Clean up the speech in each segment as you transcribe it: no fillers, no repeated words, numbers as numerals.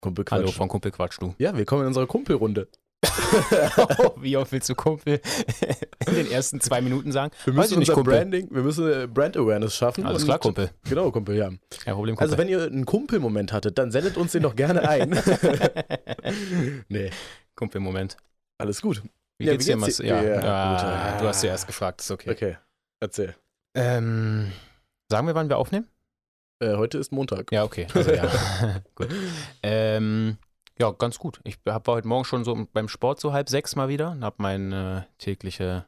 Kumpelquatsch. Hallo von Kumpelquatsch, du. Ja, willkommen in unserer Kumpelrunde. Wie oft willst du Kumpel in den ersten 2 Minuten sagen? Wir Weiß ich müssen nicht, unser Kumpel. Branding, wir müssen Brand Awareness schaffen. Alles klar, Kumpel. Genau, Kumpel, ja. Kein Problem, Kumpel. Also wenn ihr einen Kumpelmoment hattet, dann sendet uns den doch gerne ein. Nee, Kumpelmoment. alles gut. Wie Ja, geht's dir, Mas? Ja, gut. du hast zuerst gefragt, ist okay. Okay, erzähl. Sagen wir, wann wir aufnehmen? Heute ist Montag. Ja, okay. Also ja. Gut. Ja, ganz gut. Ich war heute Morgen schon so beim Sport so 5:30 mal wieder und habe mein tägliches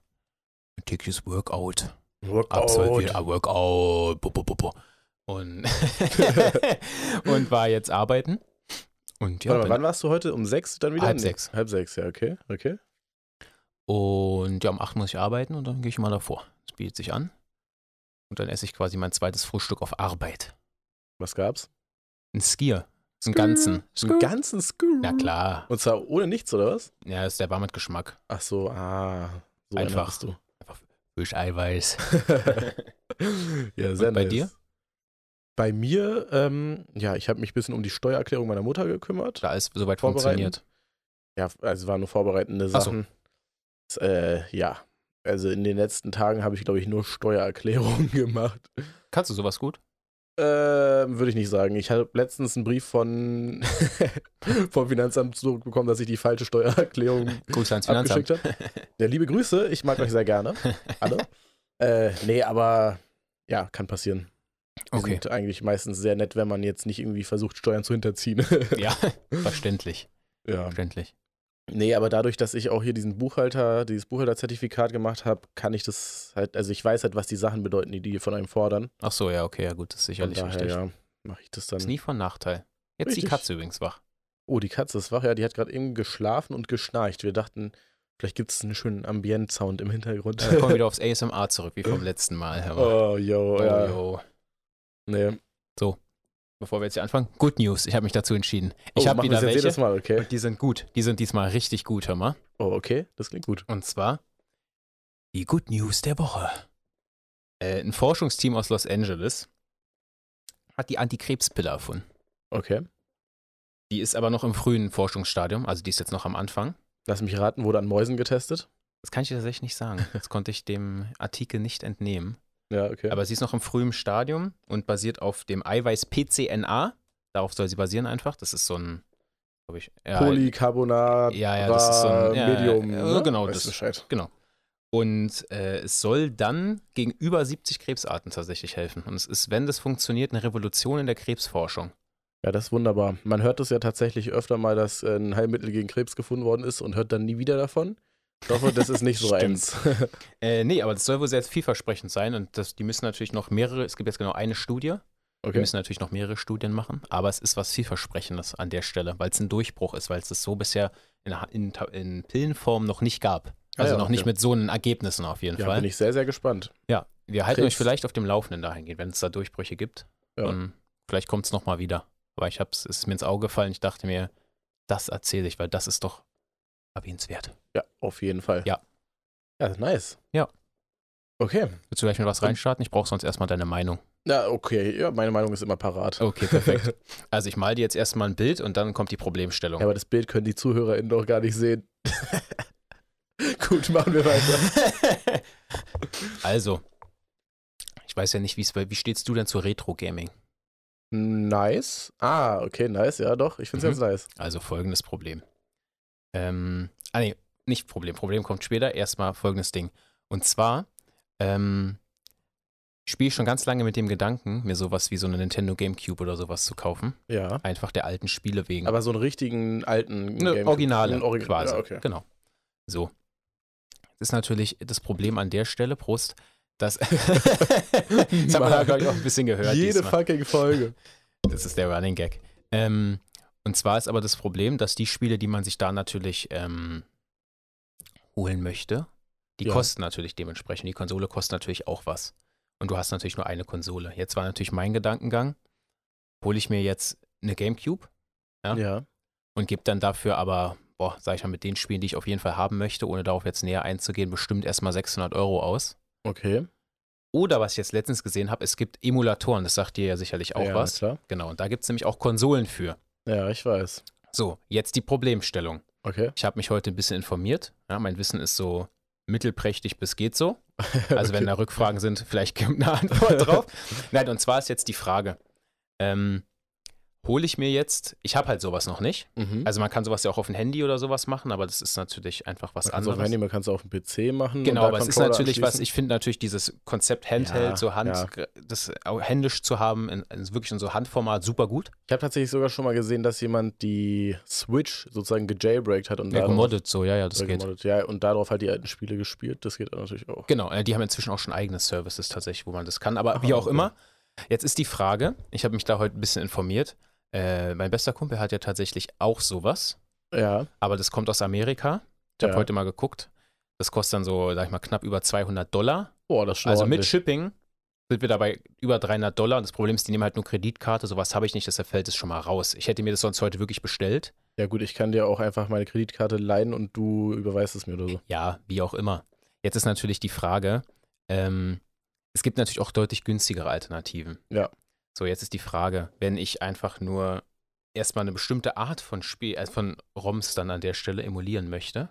Workout absolviert. Workout. Und, und war jetzt arbeiten. Und ja, Warte mal, wann warst du heute? Um 6 dann wieder? 5:30. 5:30, ja, okay. Und ja, um 8 muss ich arbeiten und dann gehe ich mal davor. Es bietet sich an. Und dann esse ich quasi mein zweites Frühstück auf Arbeit. Was gab's? Ein Skier. Einen ganzen. Einen ganzen Screw? Na klar. Und zwar ohne nichts, oder was? Ja, der war mit Geschmack. Ach so, so Einfach. bist du. Einfach Fischeiweiß. Ja, sehr Und bei nice. dir? Bei mir, ja, ich habe mich ein bisschen um die Steuererklärung meiner Mutter gekümmert. Da ist soweit Vorbereiten. funktioniert. Ja, also waren nur vorbereitende Ach so. Sachen. Ja, also in den letzten Tagen habe ich, glaube ich, nur Steuererklärungen gemacht. Kannst du sowas gut? Würde ich nicht sagen. Ich habe letztens einen Brief vom Finanzamt zurückbekommen, dass ich die falsche Steuererklärung Grüße ans Finanzamt. abgeschickt habe. Ja, liebe Grüße, ich mag euch sehr gerne. Alle. Nee, aber ja, kann passieren. Die Okay. sind eigentlich meistens sehr nett, wenn man jetzt nicht irgendwie versucht, Steuern zu hinterziehen. Ja, verständlich. Ja. Verständlich. Nee, aber dadurch, dass ich auch hier dieses Buchhalterzertifikat gemacht habe, kann ich das halt, also ich weiß halt, was die Sachen bedeuten, die von einem fordern. Ach so, ja, okay, ja gut, das ist sicherlich Von daher, richtig. ja, mache ich das dann. Ist nie von Nachteil. Jetzt Richtig. die Katze übrigens wach. Oh, die Katze ist wach, ja, die hat gerade eben geschlafen und geschnarcht. Wir dachten, vielleicht gibt es einen schönen Ambient-Sound im Hintergrund. Dann kommen wir wieder aufs ASMR zurück, wie vom letzten Mal. Aber, Oh, ja. yo. Nee. Bevor wir jetzt hier anfangen, Good News, ich habe mich dazu entschieden. Ich habe machen wieder wir jetzt welche jedes Mal, okay. und die sind gut. Die sind diesmal richtig gut, hör mal. Oh, okay, das klingt gut. Und zwar die Good News der Woche. Ein Forschungsteam aus Los Angeles hat die Antikrebspille erfunden. Okay. Die ist aber noch im frühen Forschungsstadium, also die ist jetzt noch am Anfang. Lass mich raten, wurde an Mäusen getestet? Das kann ich dir tatsächlich nicht sagen. Das konnte ich dem Artikel nicht entnehmen. Ja, okay. Aber sie ist noch im frühen Stadium und basiert auf dem Eiweiß PCNA. Darauf soll sie basieren einfach. Das ist so ein, glaube ich, Polycarbonat, ja, das ist so ein Medium. Ne? Genau, Weißt das du Bescheid. Genau. Und es soll dann gegen über 70 Krebsarten tatsächlich helfen. Und es ist, wenn das funktioniert, eine Revolution in der Krebsforschung. Ja, das ist wunderbar. Man hört es ja tatsächlich öfter mal, dass ein Heilmittel gegen Krebs gefunden worden ist und hört dann nie wieder davon. Ich hoffe, das ist nicht so eins. Nee, aber das soll wohl sehr vielversprechend sein. Und die müssen natürlich noch mehrere, es gibt jetzt genau eine Studie. Wir Okay. müssen natürlich noch mehrere Studien machen. Aber es ist was Vielversprechendes an der Stelle, weil es ein Durchbruch ist, weil es das so bisher in Pillenform noch nicht gab. Also noch nicht mit so einen Ergebnissen auf jeden Ja, Fall. bin ich sehr, sehr gespannt. Ja, wir halten Krebs. euch vielleicht auf dem Laufenden dahingehend, wenn es da Durchbrüche gibt. Ja. Und vielleicht kommt es nochmal wieder. Aber es ist mir ins Auge gefallen. Ich dachte mir, das erzähle ich, weil das ist doch erwähnenswert. Ja, auf jeden Fall. Ja. Ja, nice. Ja. Okay. Willst du gleich mit was reinstarten? Ich brauche sonst erstmal deine Meinung. Ja, okay. Ja, meine Meinung ist immer parat. Okay, perfekt. Also ich male dir jetzt erstmal ein Bild und dann kommt die Problemstellung. Ja, aber das Bild können die ZuhörerInnen doch gar nicht sehen. Gut, machen wir weiter. Also, ich weiß ja nicht, wie stehst du denn zu Retro-Gaming? Nice. Okay, nice. Ja, doch. Ich finde es ganz nice. Also folgendes Problem. Nee, nicht Problem. Problem kommt später. Erstmal folgendes Ding. Und zwar spiele ich schon ganz lange mit dem Gedanken, mir sowas wie so eine Nintendo GameCube oder sowas zu kaufen. Ja. Einfach der alten Spiele wegen. Aber so einen richtigen alten eine Originale quasi. Ja, okay. Genau. So. Das ist natürlich das Problem an der Stelle, Prost, dass das hat man da, glaube ich, auch ein bisschen gehört. Jede diesmal. fucking Folge. Das ist der Running Gag. Und zwar ist aber das Problem, dass die Spiele, die man sich da natürlich holen möchte, die kosten natürlich dementsprechend. Die Konsole kostet natürlich auch was. Und du hast natürlich nur eine Konsole. Jetzt war natürlich mein Gedankengang, hole ich mir jetzt eine GameCube Ja. und gebe dann dafür aber, sag ich mal, mit den Spielen, die ich auf jeden Fall haben möchte, ohne darauf jetzt näher einzugehen, bestimmt erstmal 600 € aus. Okay. Oder was ich jetzt letztens gesehen habe, es gibt Emulatoren, das sagt dir ja sicherlich auch ja, was. Klar. Genau, und da gibt es nämlich auch Konsolen für. Ja, ich weiß. So, jetzt die Problemstellung. Okay. Ich habe mich heute ein bisschen informiert. Ja, mein Wissen ist so mittelprächtig bis geht so. Also wenn da Rückfragen sind, vielleicht kommt eine Antwort drauf. Nein, und zwar ist jetzt die Frage, hole ich mir jetzt, ich habe halt sowas noch nicht. Also man kann sowas ja auch auf dem Handy oder sowas machen, aber das ist natürlich einfach was anderes. Auf dem Handy, man kann es auf dem PC machen. Genau, aber es ist natürlich was, ich finde natürlich dieses Konzept Handheld, das auch händisch zu haben, wirklich in so Handformat, super gut. Ich habe tatsächlich sogar schon mal gesehen, dass jemand die Switch sozusagen gejailbreakt hat. Und gemoddet so, das geht. Gemoddet, ja, und darauf halt die alten Spiele gespielt, das geht natürlich auch. Genau, die haben inzwischen auch schon eigene Services tatsächlich, wo man das kann, aber wie auch immer. Jetzt ist die Frage, ich habe mich da heute ein bisschen informiert, mein bester Kumpel hat ja tatsächlich auch sowas. Ja. Aber das kommt aus Amerika. Ich habe heute mal geguckt. Das kostet dann so, sag ich mal, knapp über $200. Boah, das ist schon Also ordentlich. mit Shipping sind wir dabei über $300. Und das Problem ist, die nehmen halt nur Kreditkarte. Sowas habe ich nicht, deshalb fällt es schon mal raus. Ich hätte mir das sonst heute wirklich bestellt. Ja gut, ich kann dir auch einfach meine Kreditkarte leihen und du überweist es mir oder so. Ja, wie auch immer. Jetzt ist natürlich die Frage, es gibt natürlich auch deutlich günstigere Alternativen. Ja. So, jetzt ist die Frage, wenn ich einfach nur erstmal eine bestimmte Art von von ROMs dann an der Stelle emulieren möchte,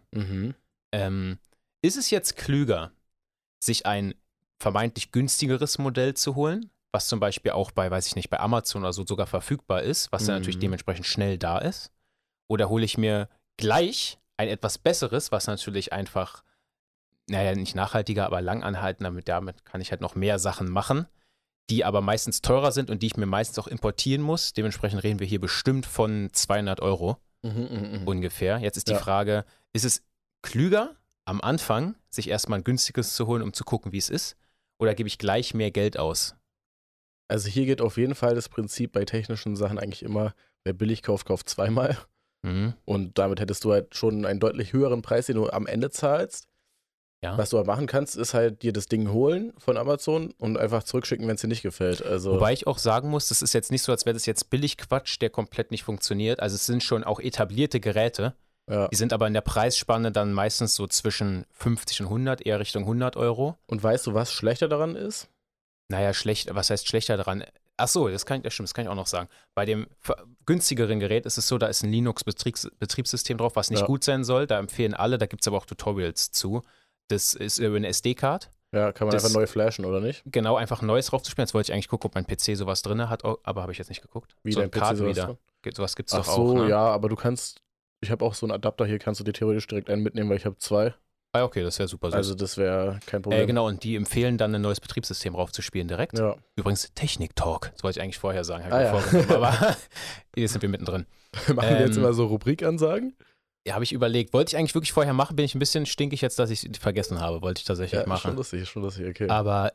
ist es jetzt klüger, sich ein vermeintlich günstigeres Modell zu holen, was zum Beispiel auch bei, weiß ich nicht, bei Amazon oder so sogar verfügbar ist, was dann natürlich dementsprechend schnell da ist? Oder hole ich mir gleich ein etwas besseres, was natürlich einfach, naja, nicht nachhaltiger, aber langanhaltender, damit kann ich halt noch mehr Sachen machen, die aber meistens teurer sind und die ich mir meistens auch importieren muss. Dementsprechend reden wir hier bestimmt von €200 ungefähr. Jetzt ist die Frage, ist es klüger, am Anfang sich erstmal ein günstiges zu holen, um zu gucken, wie es ist? Oder gebe ich gleich mehr Geld aus? Also hier geht auf jeden Fall das Prinzip bei technischen Sachen eigentlich immer, wer billig kauft, kauft zweimal. Und damit hättest du halt schon einen deutlich höheren Preis, den du am Ende zahlst. Ja. Was du halt machen kannst, ist halt dir das Ding holen von Amazon und einfach zurückschicken, wenn es dir nicht gefällt. Also wobei ich auch sagen muss, das ist jetzt nicht so, als wäre das jetzt billig Quatsch, der komplett nicht funktioniert. Also es sind schon auch etablierte Geräte. Ja. Die sind aber in der Preisspanne dann meistens so zwischen 50 und 100, eher Richtung €100. Und weißt du, was schlechter daran ist? Naja, was heißt schlechter daran? Achso, das kann ich auch noch sagen. Bei dem günstigeren Gerät ist es so, da ist ein Linux-Betriebssystem drauf, was nicht gut sein soll. Da empfehlen alle, da gibt es aber auch Tutorials zu. Das ist über eine SD-Card. Ja, kann man einfach neu flashen, oder nicht? Genau, einfach ein neues draufzuspielen. Jetzt wollte ich eigentlich gucken, ob mein PC sowas drin hat, aber habe ich jetzt nicht geguckt. Wie dein PC sowas drin? Sowas gibt es doch auch. Ach so, ja, aber du kannst, ich habe auch so einen Adapter hier, kannst du dir theoretisch direkt einen mitnehmen, weil ich habe 2. Ah, okay, das wäre super süß. Also das wäre kein Problem. Genau, und die empfehlen dann ein neues Betriebssystem raufzuspielen direkt. Ja. Übrigens Technik-Talk, das wollte ich eigentlich vorher sagen, habe ich mir vorgenommen, aber hier sind wir mittendrin. Machen wir jetzt immer so Rubrikansagen? Ja, habe ich überlegt. Wollte ich eigentlich wirklich vorher machen, bin ich ein bisschen stinkig jetzt, dass ich es vergessen habe. Wollte ich tatsächlich machen. Schon lustig, okay. Aber,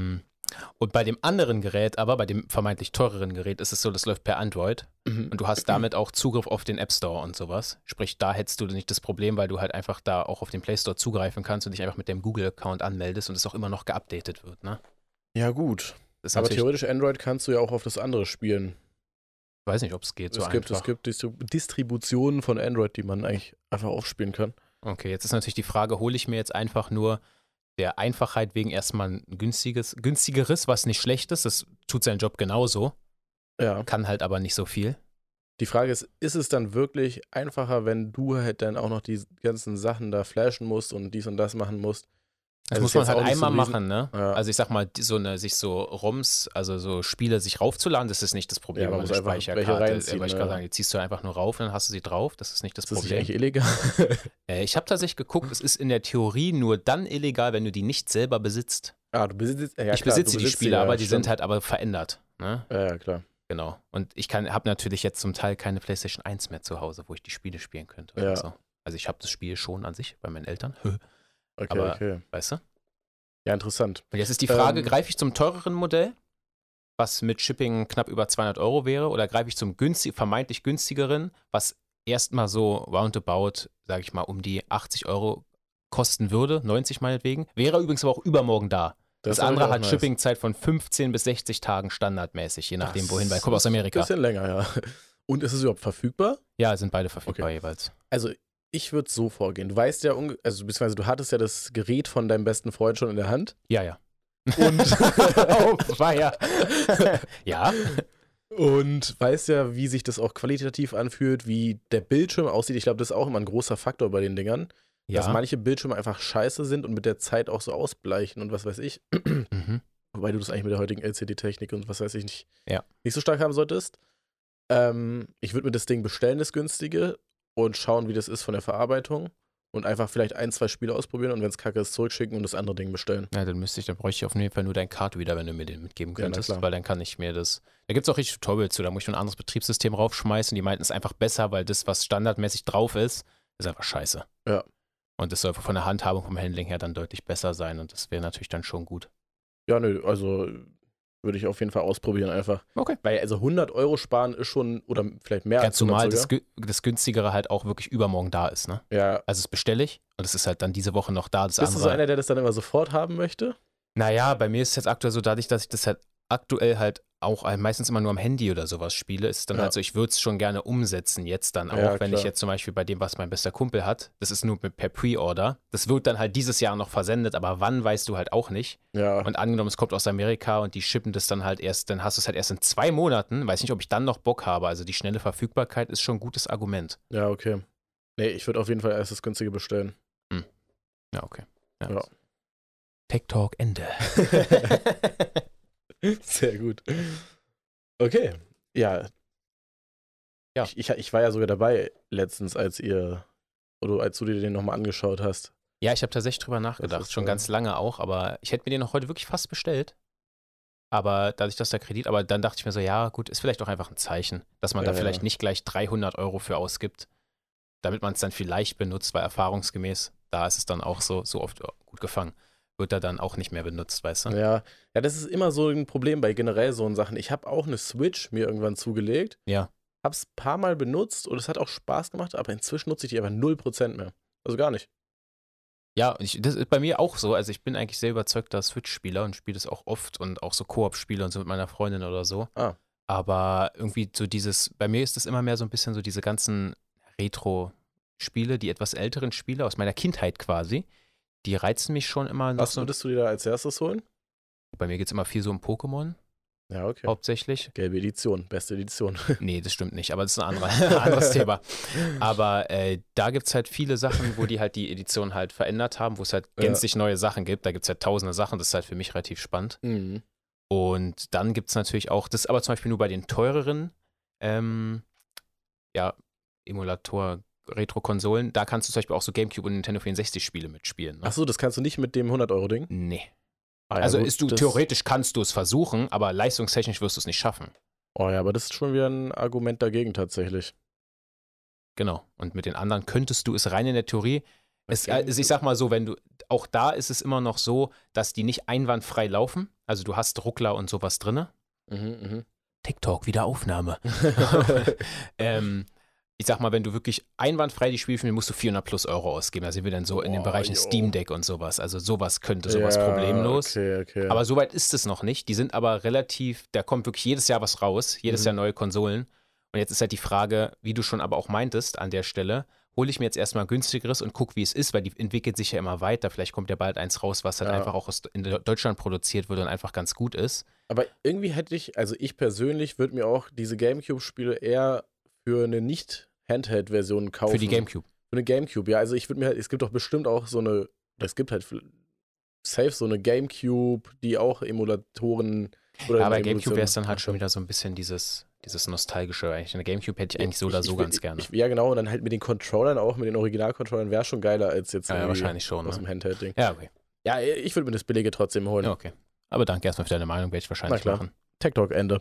und bei dem anderen Gerät, bei dem vermeintlich teureren Gerät, ist es so, das läuft per Android. Und du hast damit auch Zugriff auf den App Store und sowas. Sprich, da hättest du nicht das Problem, weil du halt einfach da auch auf den Play Store zugreifen kannst und dich einfach mit dem Google-Account anmeldest und es auch immer noch geupdatet wird, ne? Ja, gut. Aber theoretisch Android kannst du ja auch auf das andere spielen. Ich weiß nicht, ob es geht so einfach. Es gibt Distributionen von Android, die man eigentlich einfach aufspielen kann. Okay, jetzt ist natürlich die Frage, hole ich mir jetzt einfach nur der Einfachheit wegen erstmal ein günstigeres, was nicht schlecht ist, das tut seinen Job genauso, kann halt aber nicht so viel. Die Frage ist es dann wirklich einfacher, wenn du halt dann auch noch die ganzen Sachen da flashen musst und dies und das machen musst? Das muss man halt einmal machen, ne? Ja. Also ich sag mal, sich so ROMs, also so Spiele sich raufzuladen, das ist nicht das Problem. Ja, man muss einfach welche reinziehen. Ich kann sagen, die ziehst du einfach nur rauf und dann hast du sie drauf, das ist nicht das Problem. Das ist eigentlich illegal? Ich habe tatsächlich geguckt, es ist in der Theorie nur dann illegal, wenn du die nicht selber besitzt. Du besitzt, ja, ich besitze die Spiele, aber die sind halt aber verändert. Ne? Ja, klar. Genau. Und ich habe natürlich jetzt zum Teil keine PlayStation 1 mehr zu Hause, wo ich die Spiele spielen könnte. Oder so. Also ich habe das Spiel schon an sich bei meinen Eltern. Okay. Weißt du? Ja, interessant. Und jetzt ist die Frage, greife ich zum teureren Modell, was mit Shipping knapp über €200 wäre, oder greife ich zum vermeintlich günstigeren, was erstmal so roundabout, sage ich mal, um die €80 kosten würde, 90 meinetwegen. Wäre übrigens aber auch übermorgen da. Das andere hat Shippingzeit von 15 bis 60 Tagen standardmäßig, je nachdem, wohin, weil ich komme aus Amerika. Ein bisschen länger, ja. Und ist es überhaupt verfügbar? Ja, sind beide verfügbar jeweils. Also ich würde so vorgehen. Du weißt ja, beziehungsweise du hattest ja das Gerät von deinem besten Freund schon in der Hand. Ja. Und war ja. Ja. Und weiß ja, wie sich das auch qualitativ anfühlt, wie der Bildschirm aussieht. Ich glaube, das ist auch immer ein großer Faktor bei den Dingern. Dass manche Bildschirme einfach scheiße sind und mit der Zeit auch so ausbleichen und was weiß ich. Wobei du das eigentlich mit der heutigen LCD-Technik und was weiß ich nicht so stark haben solltest. Ich würde mir das Ding bestellen, das günstige, und schauen, wie das ist von der Verarbeitung. Und einfach vielleicht 1, 2 Spiele ausprobieren und wenn es kacke ist, zurückschicken und das andere Ding bestellen. Ja, dann bräuchte ich auf jeden Fall nur dein Card wieder, wenn du mir den mitgeben könntest, weil dann kann ich mir das. Da gibt es auch richtig Tutorials zu, da muss ich nur ein anderes Betriebssystem raufschmeißen. Die meinten, es ist einfach besser, weil das, was standardmäßig drauf ist einfach scheiße. Ja. Und das soll von der Handhabung, vom Handling her dann deutlich besser sein und das wäre natürlich dann schon gut. Ja, nö, also würde ich auf jeden Fall ausprobieren einfach. Okay. Weil also 100 € sparen ist schon, oder vielleicht mehr als 100 zumal das günstigere halt auch wirklich übermorgen da ist, ne? Ja. Also das bestelle ich und es ist halt dann diese Woche noch da. Bist du so einer, der das dann immer sofort haben möchte? Naja, bei mir ist es jetzt aktuell so, dadurch, dass ich das halt aktuell halt auch meistens immer nur am Handy oder sowas spiele, ist es dann halt so, ich würde es schon gerne umsetzen jetzt dann auch, wenn ich jetzt zum Beispiel bei dem, was mein bester Kumpel hat, das ist nur per Pre-Order, das wird dann halt dieses Jahr noch versendet, aber wann, weißt du halt auch nicht. Ja. Und angenommen, es kommt aus Amerika und die schippen das dann halt erst, dann hast du es halt erst in 2 Monaten, weiß nicht, ob ich dann noch Bock habe, also die schnelle Verfügbarkeit ist schon ein gutes Argument. Ja, okay. Nee, ich würde auf jeden Fall erst das günstige bestellen. Ja, okay. Ja. Tech Talk Ende. Sehr gut. Okay. Ja. Ich war ja sogar dabei letztens, als du dir den nochmal angeschaut hast. Ja, ich habe tatsächlich drüber nachgedacht, schon ganz lange auch, aber ich hätte mir den noch heute wirklich fast bestellt. Aber dadurch, dass der Kredit, aber dann dachte ich mir so, ja gut, ist vielleicht auch einfach ein Zeichen, dass man da vielleicht nicht gleich 300 € für ausgibt, damit man es dann vielleicht benutzt, weil erfahrungsgemäß, da ist es dann auch so oft gut gefangen. Wird er dann auch nicht mehr benutzt, weißt du? Ja, das ist immer so ein Problem bei generell so Sachen. Ich habe auch eine Switch mir irgendwann zugelegt. Ja. Hab's ein paar Mal benutzt und es hat auch Spaß gemacht, aber inzwischen nutze ich die einfach 0% mehr. Also gar nicht. Ja, das ist bei mir auch so. Also ich bin eigentlich sehr überzeugter Switch-Spieler und spiele das auch oft und auch so Koop-Spiele und so mit meiner Freundin oder so. Aber irgendwie so bei mir ist das immer mehr so ein bisschen so diese ganzen Retro-Spiele, die etwas älteren Spiele aus meiner Kindheit quasi. Die reizen mich schon immer noch. Was würdest du dir da als erstes holen? Bei mir geht es immer viel so um Pokémon. Ja, okay. Hauptsächlich. Gelbe Edition, beste Edition. Nee, das stimmt nicht, aber das ist ein anderes Thema. Aber da gibt es halt viele Sachen, wo die halt die Edition halt verändert haben, wo es halt gänzlich neue Sachen gibt. Da gibt es halt tausende Sachen, das ist halt für mich relativ spannend. Mhm. Und dann gibt es natürlich auch, das ist aber zum Beispiel nur bei den teureren Emulator Retro-Konsolen, da kannst du zum Beispiel auch so Gamecube und Nintendo 64-Spiele mitspielen. Ne? Achso, das kannst du nicht mit dem 100-€ Ding? Nee. Ja, also gut, theoretisch kannst du es versuchen, aber leistungstechnisch wirst du es nicht schaffen. Oh ja, aber das ist schon wieder ein Argument dagegen tatsächlich. Genau. Und mit den anderen könntest du es rein in der Theorie. Ich sag mal so, auch da ist es immer noch so, dass die nicht einwandfrei laufen. Also du hast Ruckler und sowas drin. TikTok, Wiederaufnahme. Ich sag mal, wenn du wirklich einwandfrei die Spiele spielst, musst du 400+ € ausgeben. Da sind wir dann so in den Bereichen Steam Deck und sowas. Also sowas könnte sowas problemlos. Okay. Aber soweit ist es noch nicht. Die sind aber relativ, da kommt wirklich jedes Jahr was raus, jedes Jahr neue Konsolen. Und jetzt ist halt die Frage, wie du schon aber auch meintest an der Stelle, hole ich mir jetzt erstmal günstigeres und gucke, wie es ist, weil die entwickelt sich ja immer weiter. Vielleicht kommt ja bald eins raus, was halt einfach auch in Deutschland produziert wird und einfach ganz gut ist. Aber irgendwie ich persönlich würde mir auch diese Gamecube-Spiele eher für eine Nicht-Handheld-Version kaufen. Für die Gamecube? Für eine Gamecube, ja. Also ich würde mir halt, es gibt doch bestimmt auch es gibt halt safe so eine Gamecube, die auch Emulatoren oder bei Gamecube wäre es dann halt schon wieder so ein bisschen dieses Nostalgische eigentlich. Eine Gamecube hätte ich eigentlich so oder so ganz gerne. Ja, genau, und dann halt mit den Controllern auch, mit den Original-Controllern wäre schon geiler als jetzt wahrscheinlich schon, aus dem Handheld-Ding. Ja, okay. Ja, ich würde mir das Billige trotzdem holen. Ja, okay. Aber danke erstmal für deine Meinung, werde ich wahrscheinlich machen. Tech Talk, Ende.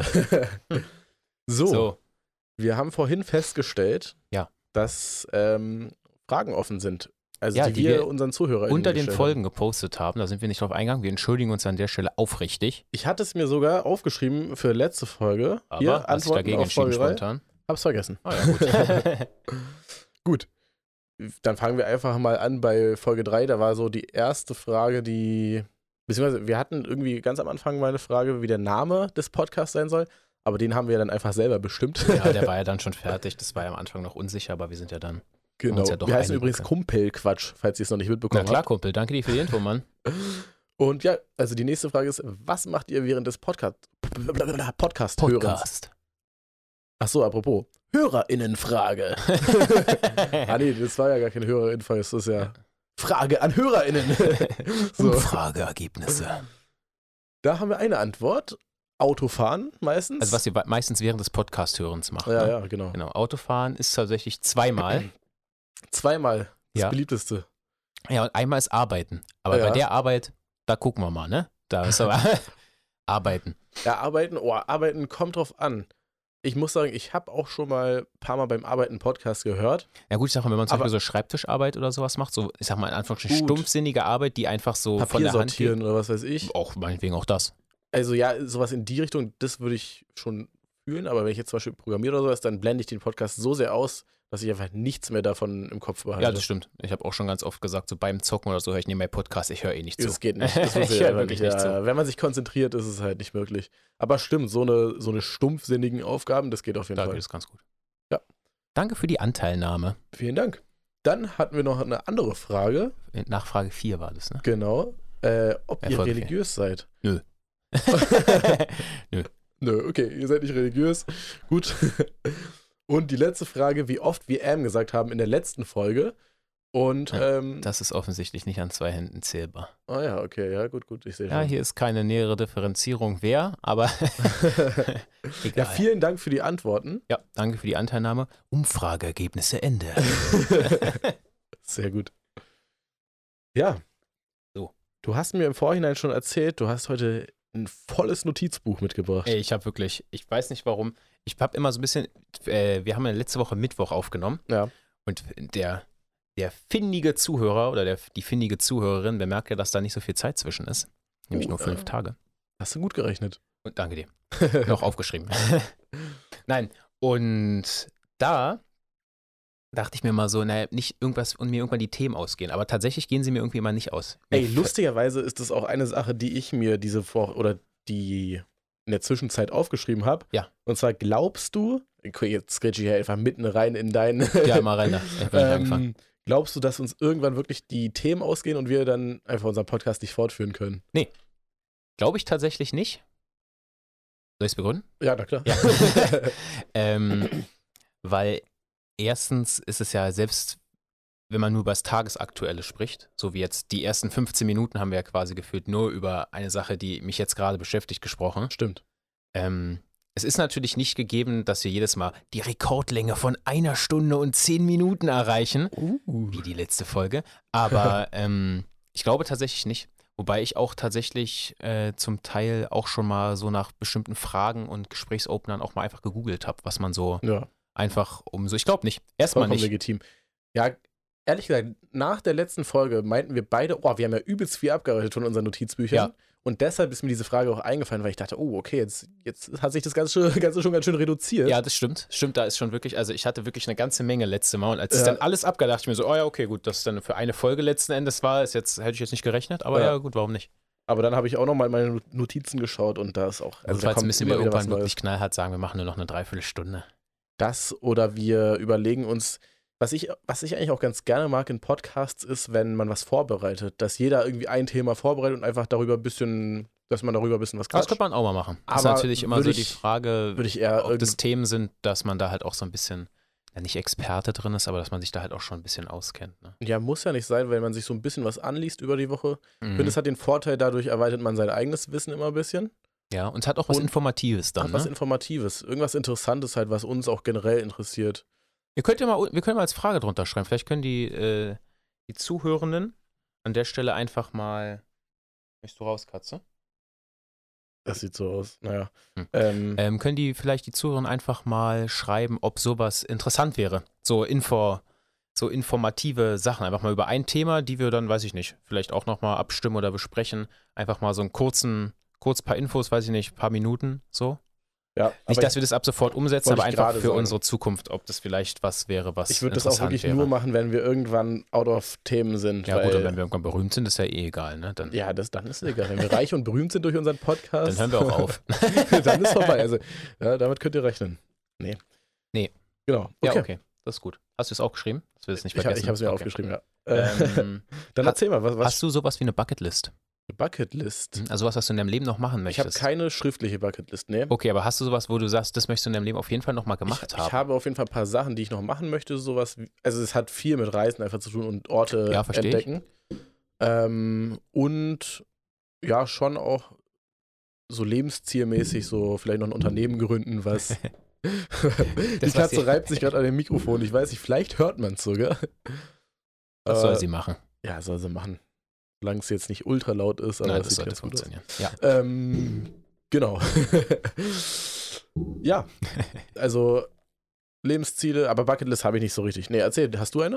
So. Wir haben vorhin festgestellt, dass Fragen offen sind. Also die wir unseren Zuhörern unter den Folgen gepostet haben. Da sind wir nicht drauf eingegangen. Wir entschuldigen uns an der Stelle aufrichtig. Ich hatte es mir sogar aufgeschrieben für letzte Folge. Aber hier, hast du dagegen entschieden spontan? Hab's vergessen. Oh ja, gut. Gut. Dann fangen wir einfach mal an bei Folge 3. Da war so die erste Frage, beziehungsweise wir hatten irgendwie ganz am Anfang mal eine Frage, wie der Name des Podcasts sein soll. Aber den haben wir dann einfach selber bestimmt. Ja, der war ja dann schon fertig. Das war ja am Anfang noch unsicher, aber wir sind ja dann. Genau. Wir heißen übrigens Kumpelquatsch, falls ihr es noch nicht mitbekommen habt. Na klar, Kumpel. Danke dir für die Info, Mann. Und ja, also die nächste Frage ist, was macht ihr während des Podcast-Hörens? Achso, apropos, HörerInnen-Frage. Nee, das war ja gar keine HörerInnen-Frage, das ist ja Frage an HörerInnen. So. Umfrageergebnisse. Da haben wir eine Antwort. Autofahren meistens. Also was ihr meistens während des Podcast-Hörens macht. Ja, ne? ja, genau. Genau, Autofahren ist tatsächlich zweimal. Zweimal, das beliebteste. Ja, und einmal ist Arbeiten. Aber bei der Arbeit, da gucken wir mal, ne? Da ist aber Arbeiten. Ja, Arbeiten kommt drauf an. Ich muss sagen, ich habe auch schon mal ein paar Mal beim Arbeiten Podcast gehört. Ja gut, ich sag mal, wenn man zum Beispiel so Schreibtischarbeit oder sowas macht, so, ich sag mal in Anführungsstrichen stumpfsinnige Arbeit, die einfach so Papier von der Hand sortieren oder was weiß ich. Auch meinetwegen auch das. Also ja, sowas in die Richtung, das würde ich schon fühlen, aber wenn ich jetzt zum Beispiel programmiere oder sowas, dann blende ich den Podcast so sehr aus, dass ich einfach nichts mehr davon im Kopf behalte. Ja, das stimmt. Ich habe auch schon ganz oft gesagt, so beim Zocken oder so höre ich nebenbei Podcast, ich höre eh nicht zu. Das geht nicht. Das ich höre wirklich nicht zu. Wenn man sich konzentriert, ist es halt nicht möglich. Aber stimmt, so eine stumpfsinnigen Aufgaben, das geht auf jeden Fall. Da geht es ganz gut. Ja. Danke für die Anteilnahme. Vielen Dank. Dann hatten wir noch eine andere Frage. Nach Frage 4 war das, ne? Genau. Ob ihr religiös seid. Nö. Nö, okay, ihr seid nicht religiös. Gut. Und die letzte Frage, wie oft wir gesagt haben in der letzten Folge. Und das ist offensichtlich nicht an 2 Händen zählbar. Ah ja, okay, ja, gut, ich sehe schon. Ja, hier ist keine nähere Differenzierung wer, aber egal. Ja, vielen Dank für die Antworten. Ja, danke für die Anteilnahme. Umfrageergebnisse Ende. Sehr gut. Ja. So. Du hast mir im Vorhinein schon erzählt, du hast heute ein volles Notizbuch mitgebracht. Ey, ich habe wirklich, ich weiß nicht warum, ich habe immer so ein bisschen, wir haben ja letzte Woche Mittwoch aufgenommen. Ja. Und der findige Zuhörer oder die findige Zuhörerin bemerkt ja, dass da nicht so viel Zeit zwischen ist. Nämlich nur 5 Tage. Hast du gut gerechnet. Und danke dir. Noch aufgeschrieben. Nein, und da dachte ich mir mal so, naja, nicht irgendwas und mir irgendwann die Themen ausgehen. Aber tatsächlich gehen sie mir irgendwie immer nicht aus. Ey, lustigerweise ist das auch eine Sache, die ich mir die in der Zwischenzeit aufgeschrieben habe. Ja. Und zwar glaubst du, jetzt scratch ich hier einfach mitten rein in deinen. Ja, mal rein da. Glaubst du, dass uns irgendwann wirklich die Themen ausgehen und wir dann einfach unseren Podcast nicht fortführen können? Nee. Glaube ich tatsächlich nicht. Soll ich es begründen? Ja, na klar. Ja. Weil erstens ist es ja selbst, wenn man nur über das Tagesaktuelle spricht, so wie jetzt die ersten 15 Minuten haben wir ja quasi gefühlt nur über eine Sache, die mich jetzt gerade beschäftigt, gesprochen. Stimmt. Es ist natürlich nicht gegeben, dass wir jedes Mal die Rekordlänge von 1 Stunde und 10 Minuten erreichen, wie die letzte Folge, aber ich glaube tatsächlich nicht. Wobei ich auch tatsächlich zum Teil auch schon mal so nach bestimmten Fragen und Gesprächsopenern auch mal einfach gegoogelt habe, was man so einfach ich glaube nicht. Erstmal nicht. Legitim. Ja, ehrlich gesagt, nach der letzten Folge meinten wir beide, wir haben ja übelst viel abgearbeitet von unseren Notizbüchern. Ja. Und deshalb ist mir diese Frage auch eingefallen, weil ich dachte, okay, jetzt hat sich das Ganze schon ganz schön reduziert. Ja, das stimmt. Stimmt, da ist schon wirklich, also ich hatte wirklich eine ganze Menge letzte Mal. Und als ich dann alles abgedacht, ich mir so, okay, gut, dass es dann für eine Folge letzten Endes war, hätte ich jetzt nicht gerechnet, aber ja gut, warum nicht? Aber dann habe ich auch nochmal meine Notizen geschaut und da ist auch, also da kommt müssen wir irgendwann wirklich knallhart sagen, wir machen nur noch eine Dreiviertelstunde. Das oder wir überlegen uns, was ich eigentlich auch ganz gerne mag in Podcasts ist, wenn man was vorbereitet, dass jeder irgendwie ein Thema vorbereitet und einfach darüber ein bisschen, dass man darüber ein bisschen was quatscht. Das könnte man auch mal machen. Aber ist natürlich immer so die Frage, ob das Themen sind, dass man da halt auch so ein bisschen, ja nicht Experte drin ist, aber dass man sich da halt auch schon ein bisschen auskennt. Ne? Ja, muss ja nicht sein, weil man sich so ein bisschen was anliest über die Woche. Ich finde, es hat den Vorteil, dadurch erweitert man sein eigenes Wissen immer ein bisschen. Ja, und es hat auch was Informatives dann. Was Informatives, irgendwas Interessantes halt, was uns auch generell interessiert. Wir können mal als Frage drunter schreiben. Vielleicht können die Zuhörenden an der Stelle einfach mal. Möchtest du raus, Katze? Das sieht so aus, naja. Können die Zuhörenden einfach mal schreiben, ob sowas interessant wäre? So informative Sachen. Einfach mal über ein Thema, die wir dann, weiß ich nicht, vielleicht auch nochmal abstimmen oder besprechen. Einfach mal so einen kurz paar Infos, weiß ich nicht, paar Minuten, so. Ja, nicht, dass wir das ab sofort umsetzen, aber einfach für unsere Zukunft, ob das vielleicht was wäre, was ich würde das auch wirklich nur machen, wenn wir irgendwann out of Themen sind. Ja gut, und wenn wir irgendwann berühmt sind, ist ja eh egal, ne? Dann ist es egal. Wenn wir reich und berühmt sind durch unseren Podcast, dann hören wir auch auf. Dann ist vorbei. Also, ja, damit könnt ihr rechnen. Nee. Genau. Okay. Ja, okay. Das ist gut. Hast du es auch geschrieben? Dass wir das nicht vergessen? Ich habe es mir aufgeschrieben, ja. Dann erzähl mal, was. Hast du sowas wie eine Bucketlist? Bucketlist. Also was du in deinem Leben noch machen möchtest. Ich habe keine schriftliche Bucketlist, ne. Okay, aber hast du sowas, wo du sagst, das möchtest du in deinem Leben auf jeden Fall noch mal gemacht haben? Ich habe auf jeden Fall ein paar Sachen, die ich noch machen möchte, sowas wie, also es hat viel mit Reisen einfach zu tun und Orte entdecken. Und ja, schon auch so lebenszielmäßig so vielleicht noch ein Unternehmen gründen, was die Katze reibt sich gerade an dem Mikrofon. Ich weiß nicht, vielleicht hört man es sogar. Was soll sie machen? Ja, soll sie machen. Solange es jetzt nicht ultra laut ist, aber nein, das sollte funktionieren. Ja. Genau. Ja, also Lebensziele, aber Bucketlist habe ich nicht so richtig. Nee, erzähl, hast du eine?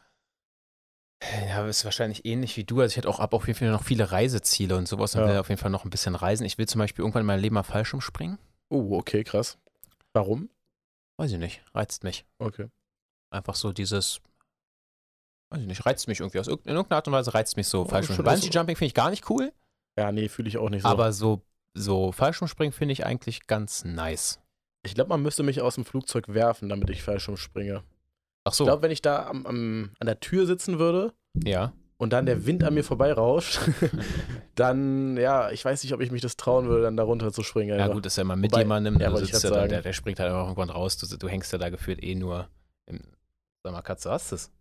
Ja, ist wahrscheinlich ähnlich wie du. Also ich hätte auch auf jeden Fall noch viele Reiseziele und sowas und will auf jeden Fall noch ein bisschen reisen. Ich will zum Beispiel irgendwann in meinem Leben mal Fallschirm springen. Oh, okay, krass. Warum? Weiß ich nicht. Reizt mich. Okay. Einfach so dieses, weiß ich nicht, reizt mich irgendwie. In irgendeiner Art und Weise reizt mich so Fallschirm. Bungee-Jumping finde ich gar nicht cool. Ja, nee, fühle ich auch nicht so. Aber so Fallschirmspringen finde ich eigentlich ganz nice. Ich glaube, man müsste mich aus dem Flugzeug werfen, damit ich Fallschirm springe. Ach so. Ich glaube, wenn ich da an der Tür sitzen würde und dann der Wind an mir vorbeirauscht, dann, ja, ich weiß nicht, ob ich mich das trauen würde, dann da runter zu springen. Ja gut, das ist ja mal mit jemandem, ja, du sitzt ja dann, der springt halt einfach irgendwann raus, du hängst ja da gefühlt nur sag mal, Katze, hast du es?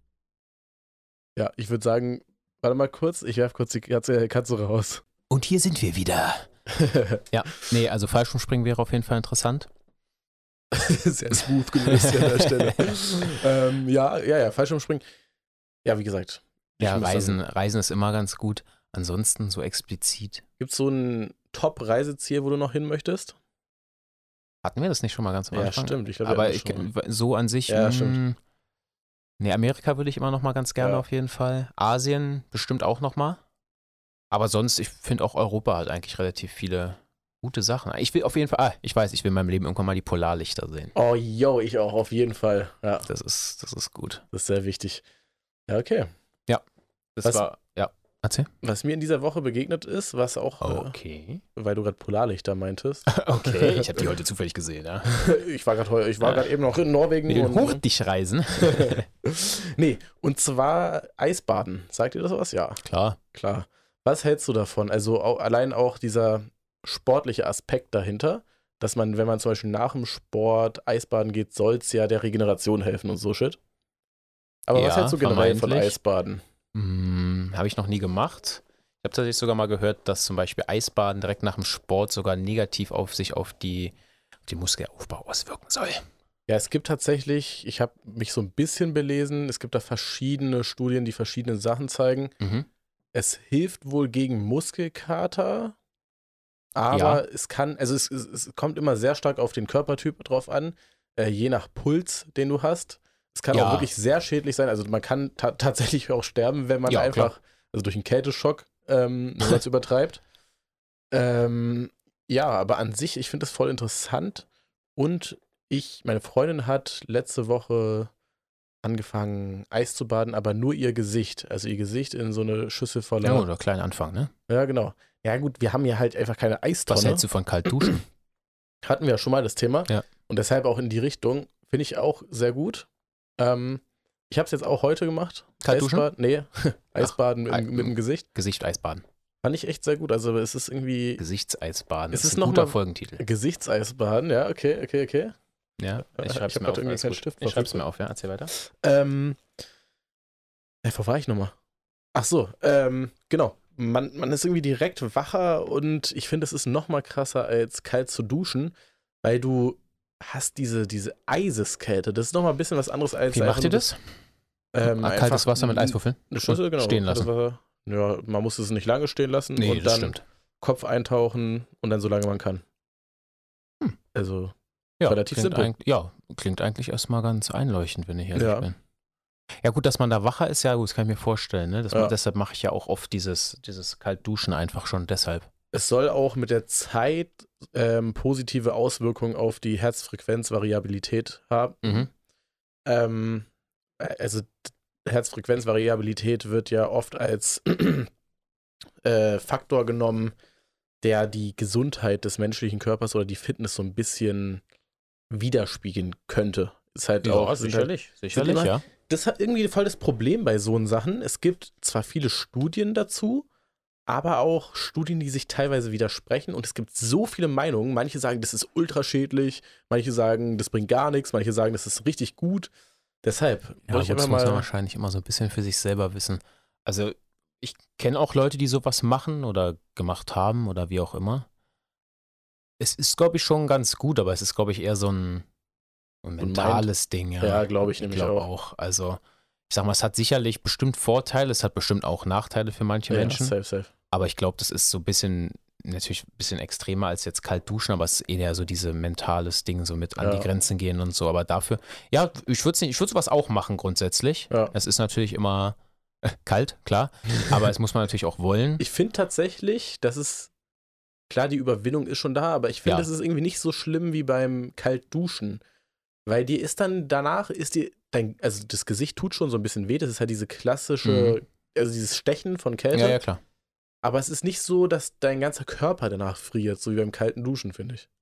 Ja, ich würde sagen, warte mal kurz, ich werfe kurz die Katze raus. Und hier sind wir wieder. Ja, nee, also Fallschirmspringen wäre auf jeden Fall interessant. Sehr smooth gelöst an der Stelle. Ja, Fallschirmspringen. Ja, wie gesagt. Ja, Reisen ist immer ganz gut. Ansonsten so explizit. Gibt es so ein Top-Reiseziel, wo du noch hin möchtest? Hatten wir das nicht schon mal ganz am Anfang? Ja, stimmt. Ich glaub, aber so an sich, stimmt. Nee, Amerika würde ich immer noch mal ganz gerne auf jeden Fall. Asien bestimmt auch noch mal. Aber sonst, ich finde auch Europa hat eigentlich relativ viele gute Sachen. Ich will auf jeden Fall, ich will in meinem Leben irgendwann mal die Polarlichter sehen. Oh, yo, ich auch, auf jeden Fall. Ja. Das ist gut. Das ist sehr wichtig. Ja, okay. Ja. Erzähl. Was mir in dieser Woche begegnet ist, was auch, weil du gerade Polarlichter meintest. Okay, ich habe die heute zufällig gesehen, ja. Ich war gerade eben noch in Norwegen. Mit den Hurtigreisen. Nee, und zwar Eisbaden. Sagt ihr das was? Ja. Klar. Was hältst du davon? Also allein auch dieser sportliche Aspekt dahinter, dass man, wenn man zum Beispiel nach dem Sport Eisbaden geht, soll es ja der Regeneration helfen und so Shit. Aber was hältst du generell von Eisbaden? Habe ich noch nie gemacht. Ich habe tatsächlich sogar mal gehört, dass zum Beispiel Eisbaden direkt nach dem Sport sogar negativ auf die Muskelaufbau auswirken soll. Ja, es gibt tatsächlich, ich habe mich so ein bisschen belesen, es gibt da verschiedene Studien, die verschiedene Sachen zeigen. Es hilft wohl gegen Muskelkater, aber es kann, also es kommt immer sehr stark auf den Körpertyp drauf an, je nach Puls, den du hast. Es kann auch wirklich sehr schädlich sein. Also man kann tatsächlich auch sterben, wenn man einfach, also durch einen Kälteschock, wenn man es übertreibt. Ja, aber an sich, ich finde das voll interessant. Und meine Freundin hat letzte Woche angefangen, Eis zu baden, aber nur ihr Gesicht. Also ihr Gesicht in so eine Schüssel voller. Ja, oder kleinen Anfang, ne? Ja, genau. Ja, gut, wir haben hier halt einfach keine Eistonne. Was hältst du von kalt duschen? Hatten wir ja schon mal das Thema. Ja. Und deshalb auch in die Richtung. Finde ich auch sehr gut. Ich habe es jetzt auch heute gemacht. Kalt duschen? Nee, Eisbaden mit dem Gesicht. Gesicht Eisbaden. Fand ich echt sehr gut. Also es ist irgendwie. Gesichtseisbaden. Es ist ein guter Folgentitel. Gesichtseisbaden, ja, okay. Ja, ich schreib's mir auf. Irgendwie keinen Stift. Ich schreib's mir auf, ja. Erzähl weiter. Wo war ich nochmal? Ach so, genau. Man ist irgendwie direkt wacher und ich finde, es ist noch mal krasser als kalt zu duschen, weil du hast diese Eiseskälte. Das ist noch mal ein bisschen was anderes als. Wie macht ihr das? Kaltes Wasser mit Eiswürfeln? Eine Schüssel, genau. Stehen lassen. Ja, man muss es nicht lange stehen lassen und das dann stimmt. Kopf eintauchen und dann so lange man kann. Also relativ simpel. Klingt eigentlich erstmal ganz einleuchtend, wenn ich ehrlich bin. Ja gut, dass man da wacher ist, ja gut, das kann ich mir vorstellen. Ne? Deshalb mache ich ja auch oft dieses Kaltduschen einfach schon deshalb. Es soll auch mit der Zeit positive Auswirkungen auf die Herzfrequenzvariabilität haben. Also Herzfrequenzvariabilität wird ja oft als Faktor genommen, der die Gesundheit des menschlichen Körpers oder die Fitness so ein bisschen widerspiegeln könnte. Ist halt auch sicherlich, ja. Das hat irgendwie voll das Problem bei so Sachen. Es gibt zwar viele Studien dazu, aber auch Studien, die sich teilweise widersprechen und es gibt so viele Meinungen. Manche sagen, das ist ultraschädlich, manche sagen, das bringt gar nichts, manche sagen, das ist richtig gut. Deshalb wollte ich einfach mal... Das muss man wahrscheinlich immer so ein bisschen für sich selber wissen. Also ich kenne auch Leute, die sowas machen oder gemacht haben oder wie auch immer. Es ist, glaube ich, schon ganz gut, aber es ist, glaube ich, eher so ein mentales Ding. Ja, glaube ich nämlich auch. Also ich sag mal, es hat sicherlich bestimmt Vorteile, es hat bestimmt auch Nachteile für manche Menschen. Safe. Aber ich glaube, das ist so ein bisschen, natürlich ein bisschen extremer als jetzt kalt duschen, aber es ist eher so diese mentales Ding, so mit an die Grenzen gehen und so. Aber dafür, ja, ich würde sowas auch machen grundsätzlich. Ja. Es ist natürlich immer kalt, klar, aber es muss man natürlich auch wollen. Ich finde tatsächlich, dass es, klar, die Überwindung ist schon da, aber ich finde, es ist irgendwie nicht so schlimm wie beim Kaltduschen. Weil dir ist dann danach, also das Gesicht tut schon so ein bisschen weh, das ist halt diese klassische, also dieses Stechen von Kälte. Ja, klar. Aber es ist nicht so, dass dein ganzer Körper danach friert, so wie beim kalten Duschen, finde ich.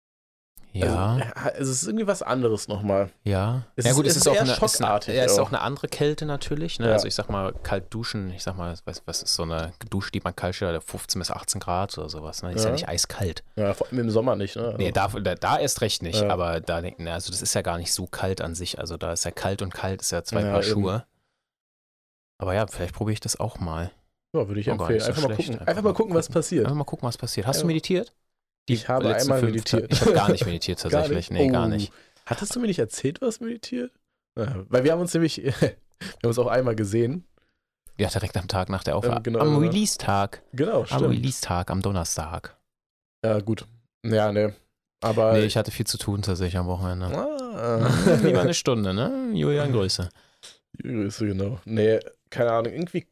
Ja. Also es ist irgendwie was anderes nochmal. Ja. Es ist auch schockartig. Es ist auch eine andere Kälte natürlich. Ne? Ja. Also ich sag mal, kalt duschen, ich sag mal, was ist so eine Dusche, die man kalt stellt, 15 bis 18 Grad oder sowas. Ne? Die ist ja nicht eiskalt. Ja, vor allem im Sommer nicht. Ne? Nee, da erst recht nicht. Ja. Aber da denken, also das ist ja gar nicht so kalt an sich. Also da ist ja kalt und kalt, ist ja zwei Paar Schuhe. Aber ja, vielleicht probiere ich das auch mal. Ja, würde ich empfehlen. Einfach mal gucken, was passiert. Einfach mal gucken, was passiert. Hast du meditiert? Ich habe einmal meditiert. Ich habe gar nicht meditiert tatsächlich. Nee, gar nicht. Hattest du mir nicht erzählt, was meditiert? Ja, weil wir haben uns auch einmal gesehen. Ja, direkt am Tag nach der Aufnahme. Genau, am Release-Tag. Genau, stimmt. Am Release-Tag, am Donnerstag. Ja, gut. Ja, ne. Aber ich hatte viel zu tun tatsächlich am Wochenende. Lieber eine Stunde, ne? Julian, Grüße. Grüße, genau. Nee, keine Ahnung. Irgendwie,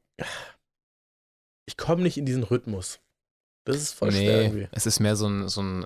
ich komme nicht in diesen Rhythmus. Das ist voll schwer irgendwie. Es ist mehr so ein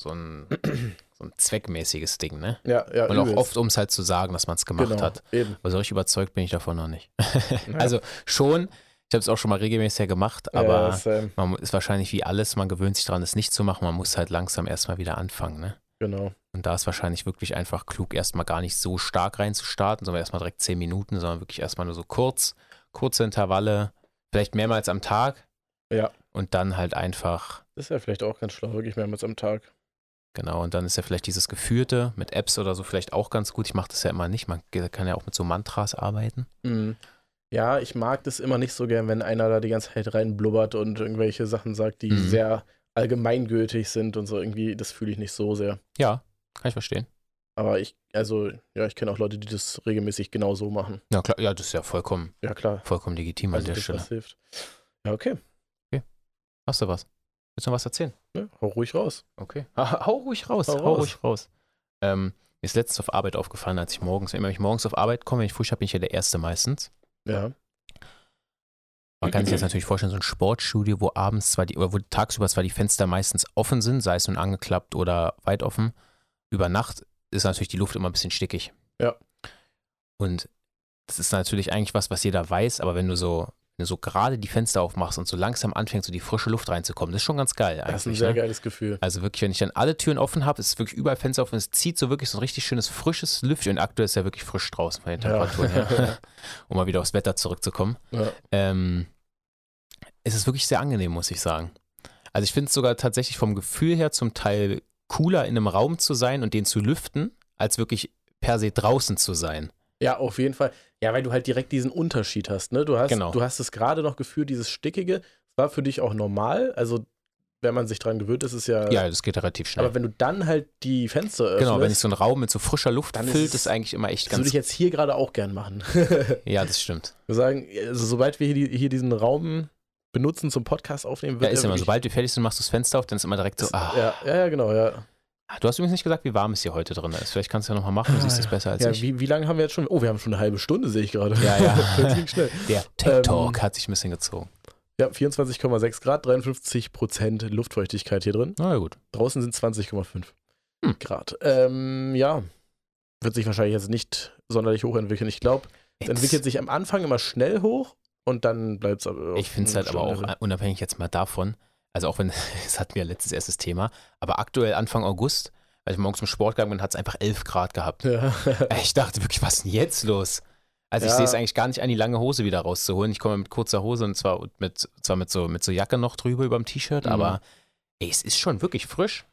zweckmäßiges Ding, ne? Ja. Und auch oft, um es halt zu sagen, dass man es gemacht hat. Eben. Aber so richtig überzeugt bin ich davon noch nicht. Ja. Also schon, ich habe es auch schon mal regelmäßig gemacht, aber man ist wahrscheinlich wie alles, man gewöhnt sich daran, es nicht zu machen, man muss halt langsam erstmal wieder anfangen, ne? Genau. Und da ist wahrscheinlich wirklich einfach klug, erstmal gar nicht so stark reinzustarten, sondern erstmal direkt 10 Minuten, sondern wirklich erstmal nur so kurze Intervalle, vielleicht mehrmals am Tag. Ja. Und dann halt einfach. Das ist ja vielleicht auch ganz schlau, wirklich mehrmals am Tag. Genau, und dann ist ja vielleicht dieses Geführte mit Apps oder so vielleicht auch ganz gut. Ich mache das ja immer nicht. Man kann ja auch mit so Mantras arbeiten. Mhm. Ja, ich mag das immer nicht so gern, wenn einer da die ganze Zeit reinblubbert und irgendwelche Sachen sagt, die sehr allgemeingültig sind und so irgendwie. Das fühle ich nicht so sehr. Ja, kann ich verstehen. Aber ich kenne auch Leute, die das regelmäßig genau so machen. Ja, klar, ja, das ist ja vollkommen legitim an der Stelle. Das hilft. Ja, okay. Hast du was? Willst du noch was erzählen? Ja, hau ruhig raus. Okay. Hau ruhig raus. Mir ist letztens auf Arbeit aufgefallen, wenn ich morgens auf Arbeit komme, wenn ich frisch habe, bin ich ja der Erste meistens. Ja. Man kann sich jetzt natürlich vorstellen, so ein Sportstudio, wo wo tagsüber zwar die Fenster meistens offen sind, sei es nun angeklappt oder weit offen. Über Nacht ist natürlich die Luft immer ein bisschen stickig. Ja. Und das ist natürlich eigentlich was jeder weiß, aber wenn du so gerade die Fenster aufmachst und so langsam anfängt, so die frische Luft reinzukommen, das ist schon ganz geil eigentlich. Das ist ein sehr geiles Gefühl. Also wirklich, wenn ich dann alle Türen offen habe, ist wirklich überall Fenster offen, es zieht so wirklich so ein richtig schönes, frisches Lüftchen. Und aktuell ist ja wirklich frisch draußen von den Temperaturen her, um mal wieder aufs Wetter zurückzukommen. Ja. Es ist wirklich sehr angenehm, muss ich sagen. Also ich finde es sogar tatsächlich vom Gefühl her zum Teil cooler, in einem Raum zu sein und den zu lüften, als wirklich per se draußen zu sein. Ja, auf jeden Fall. Ja, weil du halt direkt diesen Unterschied hast, ne? Du hast es gerade noch gefühlt, dieses Stickige. Das war für dich auch normal. Also, wenn man sich dran gewöhnt, ist es ja. Ja, das geht relativ schnell. Aber wenn du dann halt die Fenster öffnest. Genau, wenn sich so ein Raum mit so frischer Luft füllt, ist eigentlich immer echt ganz. Das würde ich jetzt hier gerade auch gern machen. Ja, das stimmt. Wir sagen, also, sobald wir hier diesen Raum benutzen zum Podcast aufnehmen, wird ist immer, sobald wir fertig sind, machst du das Fenster auf, dann ist immer direkt so. Ja, genau, ja. Du hast übrigens nicht gesagt, wie warm es hier heute drin ist. Vielleicht kannst du ja nochmal machen, du siehst es besser als ich. Wie lange haben wir jetzt schon? Oh, wir haben schon eine halbe Stunde, sehe ich gerade. Ja. Das ging schnell. Der Tech-Talk hat sich ein bisschen gezogen. Ja, 24,6 Grad, 53% Luftfeuchtigkeit hier drin. Na ja, gut. Draußen sind 20,5 Grad. Ja, wird sich wahrscheinlich jetzt nicht sonderlich hochentwickeln. Ich glaube, es entwickelt sich am Anfang immer schnell hoch und dann bleibt es aber. Ich finde es halt aber auch unabhängig jetzt mal davon, also auch wenn, das hatten wir letztes erstes Thema, aber aktuell Anfang August, als ich morgens zum Sport gegangen bin, hat es einfach 11 Grad gehabt. Ja. Ich dachte wirklich, was ist denn jetzt los? Also ich sehe es eigentlich gar nicht an, die lange Hose wieder rauszuholen. Ich komme mit kurzer Hose und zwar mit so Jacke noch drüber über dem T-Shirt, aber ey, es ist schon wirklich frisch.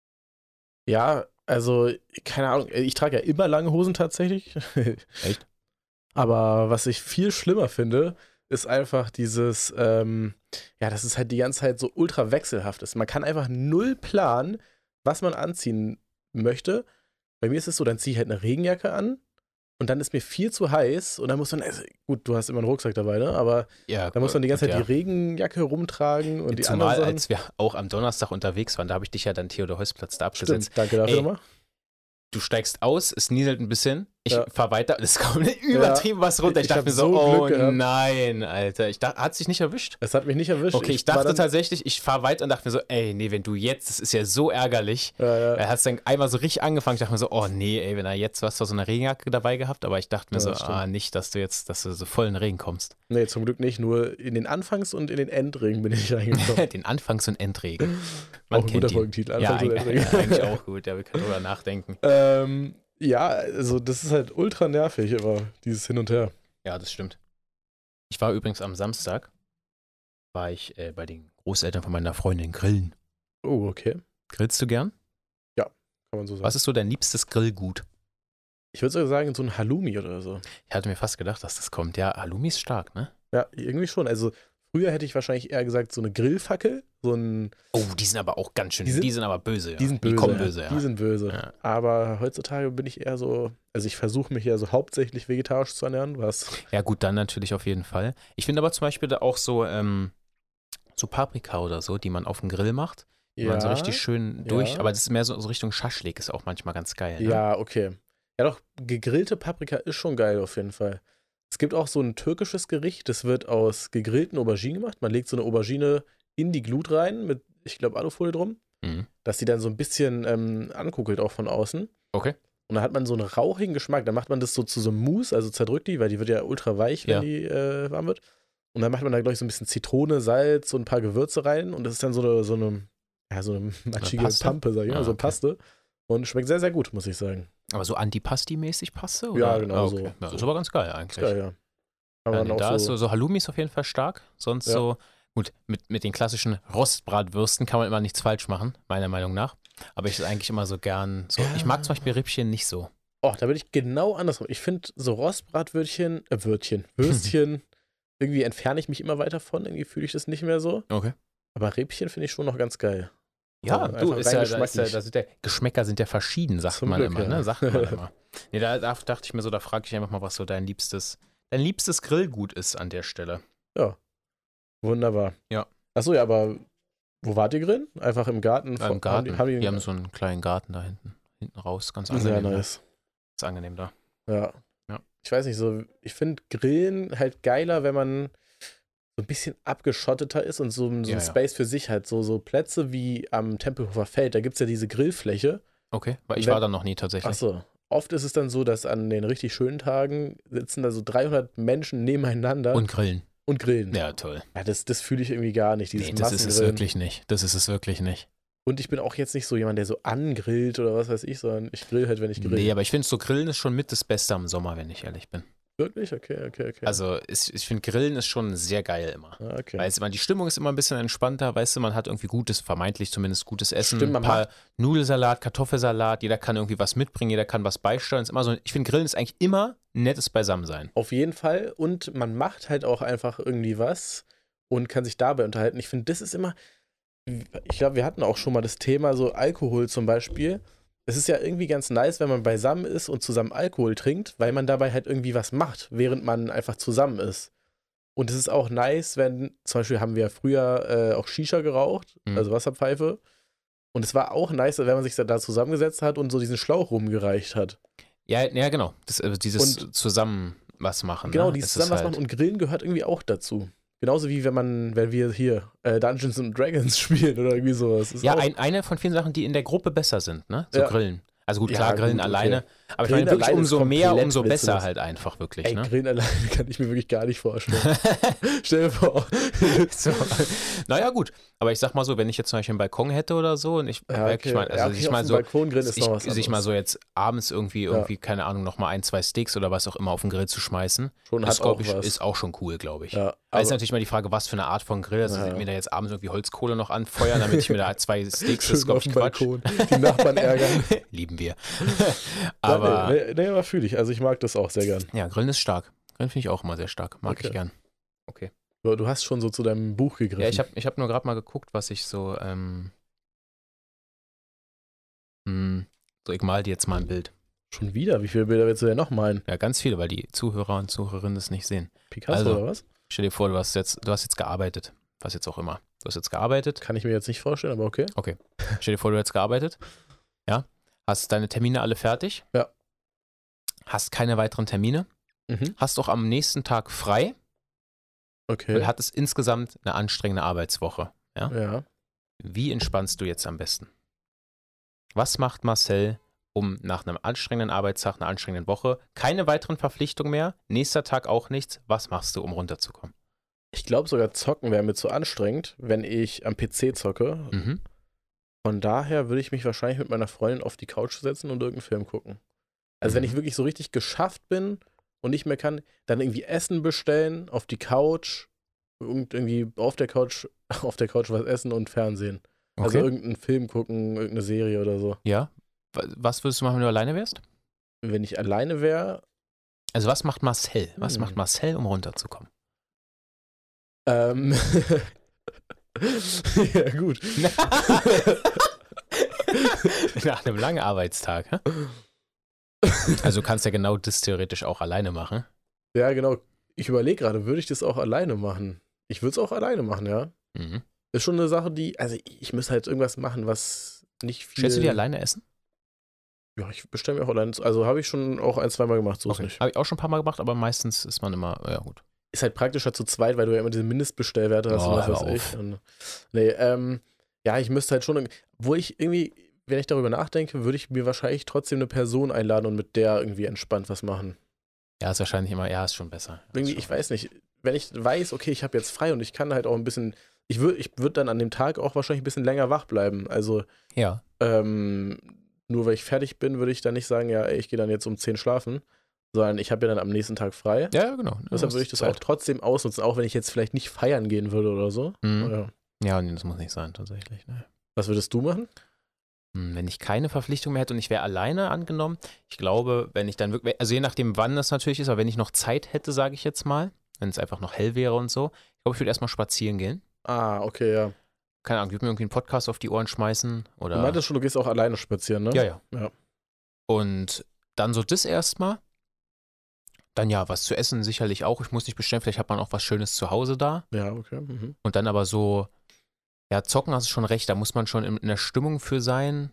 Ja, also, keine Ahnung, ich trage ja immer lange Hosen tatsächlich. Echt? Aber was ich viel schlimmer finde, ist einfach dieses, dass es halt die ganze Zeit so ultra wechselhaft ist. Man kann einfach null planen, was man anziehen möchte. Bei mir ist es so, dann ziehe ich halt eine Regenjacke an und dann ist mir viel zu heiß und dann muss man, also gut, du hast immer einen Rucksack dabei, ne? Aber dann muss man die ganze Zeit die Regenjacke rumtragen und die anderen Sachen. Als wir auch am Donnerstag unterwegs waren, da habe ich dich ja dann Theodor-Heuss-Platz da abgesetzt. Stimmt, danke dafür nochmal. Du steigst aus, es nieselt ein bisschen, ich fahr weiter, es kommt übertrieben was runter. Ich dachte mir so, oh nein, Alter. Hat sich nicht erwischt? Es hat mich nicht erwischt. Okay, ich dachte tatsächlich, ich fahr weiter und dachte mir so, ey, nee, wenn du jetzt, das ist ja so ärgerlich. Er hat es dann einmal so richtig angefangen, ich dachte mir so, oh nee, ey, wenn er jetzt, was, so eine Regenjacke dabei gehabt, aber ich dachte mir nicht, dass du so voll in den Regen kommst. Nee, zum Glück nicht, nur in den Anfangs- und in den Endregen bin ich reingekommen. Den Anfangs- und Endregen. Man auch ein guter Folgentitel, Anfangs- und Endregen. Ja, eigentlich auch gut, wir können drüber nachdenken. Ja, also das ist halt ultra nervig, aber dieses Hin und Her. Ja, das stimmt. Ich war übrigens am Samstag, bei den Großeltern von meiner Freundin grillen. Oh, okay. Grillst du gern? Ja, kann man so sagen. Was ist so dein liebstes Grillgut? Ich würde sogar sagen, so ein Halloumi oder so. Ich hatte mir fast gedacht, dass das kommt. Ja, Halloumi ist stark, ne? Ja, irgendwie schon. Also früher hätte ich wahrscheinlich eher gesagt, so eine Grillfackel, so ein... Oh, die sind aber auch ganz schön, die sind aber böse, ja. Die sind böse, kommen böse, ja. Die sind böse. Ja. Aber heutzutage bin ich eher so, also ich versuche mich eher so hauptsächlich vegetarisch zu ernähren, was... Ja gut, dann natürlich auf jeden Fall. Ich finde aber zum Beispiel da auch so Paprika oder so, die man auf dem Grill macht, die man so richtig schön durch, aber das ist mehr so Richtung Schaschlik, ist auch manchmal ganz geil. Ne? Ja, okay. Ja doch, gegrillte Paprika ist schon geil auf jeden Fall. Es gibt auch so ein türkisches Gericht, das wird aus gegrillten Auberginen gemacht. Man legt so eine Aubergine in die Glut rein mit, ich glaube, Alufolie drum, dass die dann so ein bisschen ankuckelt auch von außen. Okay. Und dann hat man so einen rauchigen Geschmack. Dann macht man das so zu so einem Mousse, also zerdrückt die, weil die wird ja ultra weich, wenn die warm wird. Und dann macht man da, glaube ich, so ein bisschen Zitrone, Salz und ein paar Gewürze rein. Und das ist dann so eine matschige Pampe, sag ich mal, so eine Paste. Und schmeckt sehr, sehr gut, muss ich sagen. Aber so Antipasti-mäßig Paste? Oder? Ja, genau okay. so. Das ist aber ganz geil eigentlich. Ist geil, ja. Aber da ist so Halloumi ist auf jeden Fall stark. Sonst so, gut, mit den klassischen Rostbratwürsten kann man immer nichts falsch machen, meiner Meinung nach. Aber ich eigentlich immer so gern, ich mag zum Beispiel Rippchen nicht so. Oh, da bin ich genau andersrum. Ich finde so Rostbratwürstchen, Würstchen, irgendwie entferne ich mich immer weiter von, irgendwie fühle ich das nicht mehr so. Okay. Aber Rippchen finde ich schon noch ganz geil. Ja, Geschmäcker sind ja verschieden, sagt man immer, ne? Sagt man immer. Nee, da dachte ich mir so, da frage ich einfach mal, was so dein liebstes Grillgut ist an der Stelle. Ja. Wunderbar. Ja. Achso, ja, aber wo wart ihr grillen? Einfach im Garten? Im Garten. Wir haben so einen kleinen Garten da hinten raus, ganz angenehm. Sehr nice. Ist angenehm da. Ja. Ich weiß nicht, so, ich finde Grillen halt geiler, wenn man so ein bisschen abgeschotteter ist und so ein Space für sich hat. So Plätze wie am Tempelhofer Feld, da gibt es ja diese Grillfläche. Okay, weil ich war da noch nie tatsächlich. Achso. Oft ist es dann so, dass an den richtig schönen Tagen sitzen da so 300 Menschen nebeneinander. Und grillen. Ja, toll. Ja, das fühle ich irgendwie gar nicht. Das ist es wirklich nicht. Das ist es wirklich nicht. Und ich bin auch jetzt nicht so jemand, der so angrillt oder was weiß ich, sondern ich grill halt, wenn ich grill. Nee, aber ich finde so Grillen ist schon mit das Beste am Sommer, wenn ich ehrlich bin. Wirklich? Okay. Also ich finde Grillen ist schon sehr geil immer. Okay. Weil die Stimmung ist immer ein bisschen entspannter, weißt du, man hat irgendwie vermeintlich zumindest gutes Essen. Stimmt, ein paar Nudelsalat, Kartoffelsalat, jeder kann irgendwie was mitbringen, jeder kann was beisteuern. Ist immer so, ich finde Grillen ist eigentlich immer ein nettes Beisammensein. Auf jeden Fall und man macht halt auch einfach irgendwie was und kann sich dabei unterhalten. Ich finde, das ist immer, ich glaube, wir hatten auch schon mal das Thema so Alkohol zum Beispiel. Es ist ja irgendwie ganz nice, wenn man beisammen ist und zusammen Alkohol trinkt, weil man dabei halt irgendwie was macht, während man einfach zusammen ist. Und es ist auch nice, wenn, zum Beispiel haben wir früher auch Shisha geraucht, also Wasserpfeife. Und es war auch nice, wenn man sich da zusammengesetzt hat und so diesen Schlauch rumgereicht hat. Ja, genau. Dieses zusammen was machen. Genau, ne? dieses zusammen was machen und Grillen gehört irgendwie auch dazu. Genauso wie wenn wir hier Dungeons and Dragons spielen oder irgendwie sowas. Ja, eine von vielen Sachen, die in der Gruppe besser sind, ne? So Grillen. Also gut, klar, Grillen gut, alleine. Okay. Aber ich Grillen meine, wirklich alleine umso ist mehr, komplett umso besser witzlos. halt einfach wirklich. Ey, Ne? Grillen alleine kann ich mir wirklich gar nicht vorstellen. Stell dir vor. So. Naja, gut. Aber ich sag mal so, wenn ich jetzt zum Beispiel einen Balkon hätte oder so und ich wirklich mal, also sich mal so, Balkongrillen ist noch was sich mal anderes. so jetzt abends irgendwie, keine Ahnung, nochmal 1, 2 Steaks oder was auch immer auf den Grill zu schmeißen, Schon das hat auch was. ist auch schon cool, glaube ich. Ja, aber ist natürlich mal die Frage, was für eine Art von Grill, also mir da jetzt abends irgendwie Holzkohle noch anfeuern, damit ich mir da 2 Steaks, das ist, glaube ich, Quatsch. Balkon, die Nachbarn ärgern. Lieben wir. Aber aber fühle ich, also ich mag das auch sehr gern. Ja, Grillen ist stark. Grillen finde ich auch immer sehr stark, mag ich gern. Okay. Du hast schon so zu deinem Buch gegriffen. Ja, ich hab nur gerade mal geguckt, was ich so, ich mal dir jetzt mal ein Bild. Schon wieder? Wie viele Bilder willst du denn noch malen? Ja, ganz viele, weil die Zuhörer und Zuhörerinnen das nicht sehen. Picasso oder was? Stell dir vor, du hast jetzt gearbeitet. Was jetzt auch immer. Du hast jetzt gearbeitet. Kann ich mir jetzt nicht vorstellen, aber okay. Okay. Stell dir vor, du hast gearbeitet. Ja. Hast deine Termine alle fertig. Ja. Hast keine weiteren Termine. Hast auch am nächsten Tag frei. Okay. Hattest insgesamt eine anstrengende Arbeitswoche. Ja. Wie entspannst du jetzt am besten? Was macht Marcel, um nach einem anstrengenden Arbeitstag, einer anstrengenden Woche, keine weiteren Verpflichtungen mehr, nächster Tag auch nichts, was machst du, um runterzukommen? Ich glaube sogar zocken wäre mir zu anstrengend, wenn ich am PC zocke. Von daher würde ich mich wahrscheinlich mit meiner Freundin auf die Couch setzen und irgendeinen Film gucken. Also wenn ich wirklich so richtig geschafft bin und nicht mehr kann, dann irgendwie Essen bestellen, auf die Couch und irgendwie auf der Couch was essen und Fernsehen. Also irgendeinen Film gucken, irgendeine Serie oder so. Ja. Was würdest du machen, wenn du alleine wärst? Wenn ich alleine wäre. Also was macht Marcel? Was macht Marcel, um runterzukommen? Ja, gut. Nach einem langen Arbeitstag, hä? Also du kannst ja genau das theoretisch auch alleine machen. Ja, genau. Ich überlege gerade, würde ich das auch alleine machen? Ich würde es auch alleine machen, ja. Ist schon eine Sache, also ich müsste halt irgendwas machen, was nicht viel... Stellst du dir alleine essen? Ja, ich bestelle mir auch alleine, also habe ich schon auch 1, 2 Mal gemacht, so ist nicht. Habe ich auch schon ein paar Mal gemacht, aber meistens ist man immer, ja gut. Ist halt praktischer zu zweit, weil du ja immer diese Mindestbestellwerte hast und was weiß ich. Und, ja, ich müsste halt schon, wo ich irgendwie, wenn ich darüber nachdenke, würde ich mir wahrscheinlich trotzdem eine Person einladen und mit der irgendwie entspannt was machen. Ja, ist wahrscheinlich immer, ja, ist schon besser. Irgendwie, ich weiß nicht, wenn ich weiß, okay, ich habe jetzt frei und ich kann halt auch ein bisschen, ich würd dann an dem Tag auch wahrscheinlich ein bisschen länger wach bleiben. Also, ja. Nur weil ich fertig bin, würde ich dann nicht sagen, ja, ey, ich gehe dann jetzt um 10 schlafen, sondern ich habe ja dann am nächsten Tag frei. Ja, genau. Deshalb würde ich das auch trotzdem ausnutzen, auch wenn ich jetzt vielleicht nicht feiern gehen würde oder so. Ja, nee, das muss nicht sein, tatsächlich. Ne. Was würdest du machen? Wenn ich keine Verpflichtung mehr hätte und ich wäre alleine angenommen, ich glaube, wenn ich dann wirklich, also je nachdem, wann das natürlich ist, aber wenn ich noch Zeit hätte, sage ich jetzt mal, wenn es einfach noch hell wäre und so, ich glaube, ich würde erstmal spazieren gehen. Ah, okay, ja. Keine Ahnung, ich würde mir irgendwie einen Podcast auf die Ohren schmeißen oder... Du meintest schon, du gehst auch alleine spazieren, ne? Ja. Und dann so das erstmal. Dann ja, was zu essen sicherlich auch. Ich muss nicht bestellen, vielleicht hat man auch was Schönes zu Hause da. Ja, okay. Und dann aber so, ja, zocken hast du schon recht, da muss man schon in der Stimmung für sein.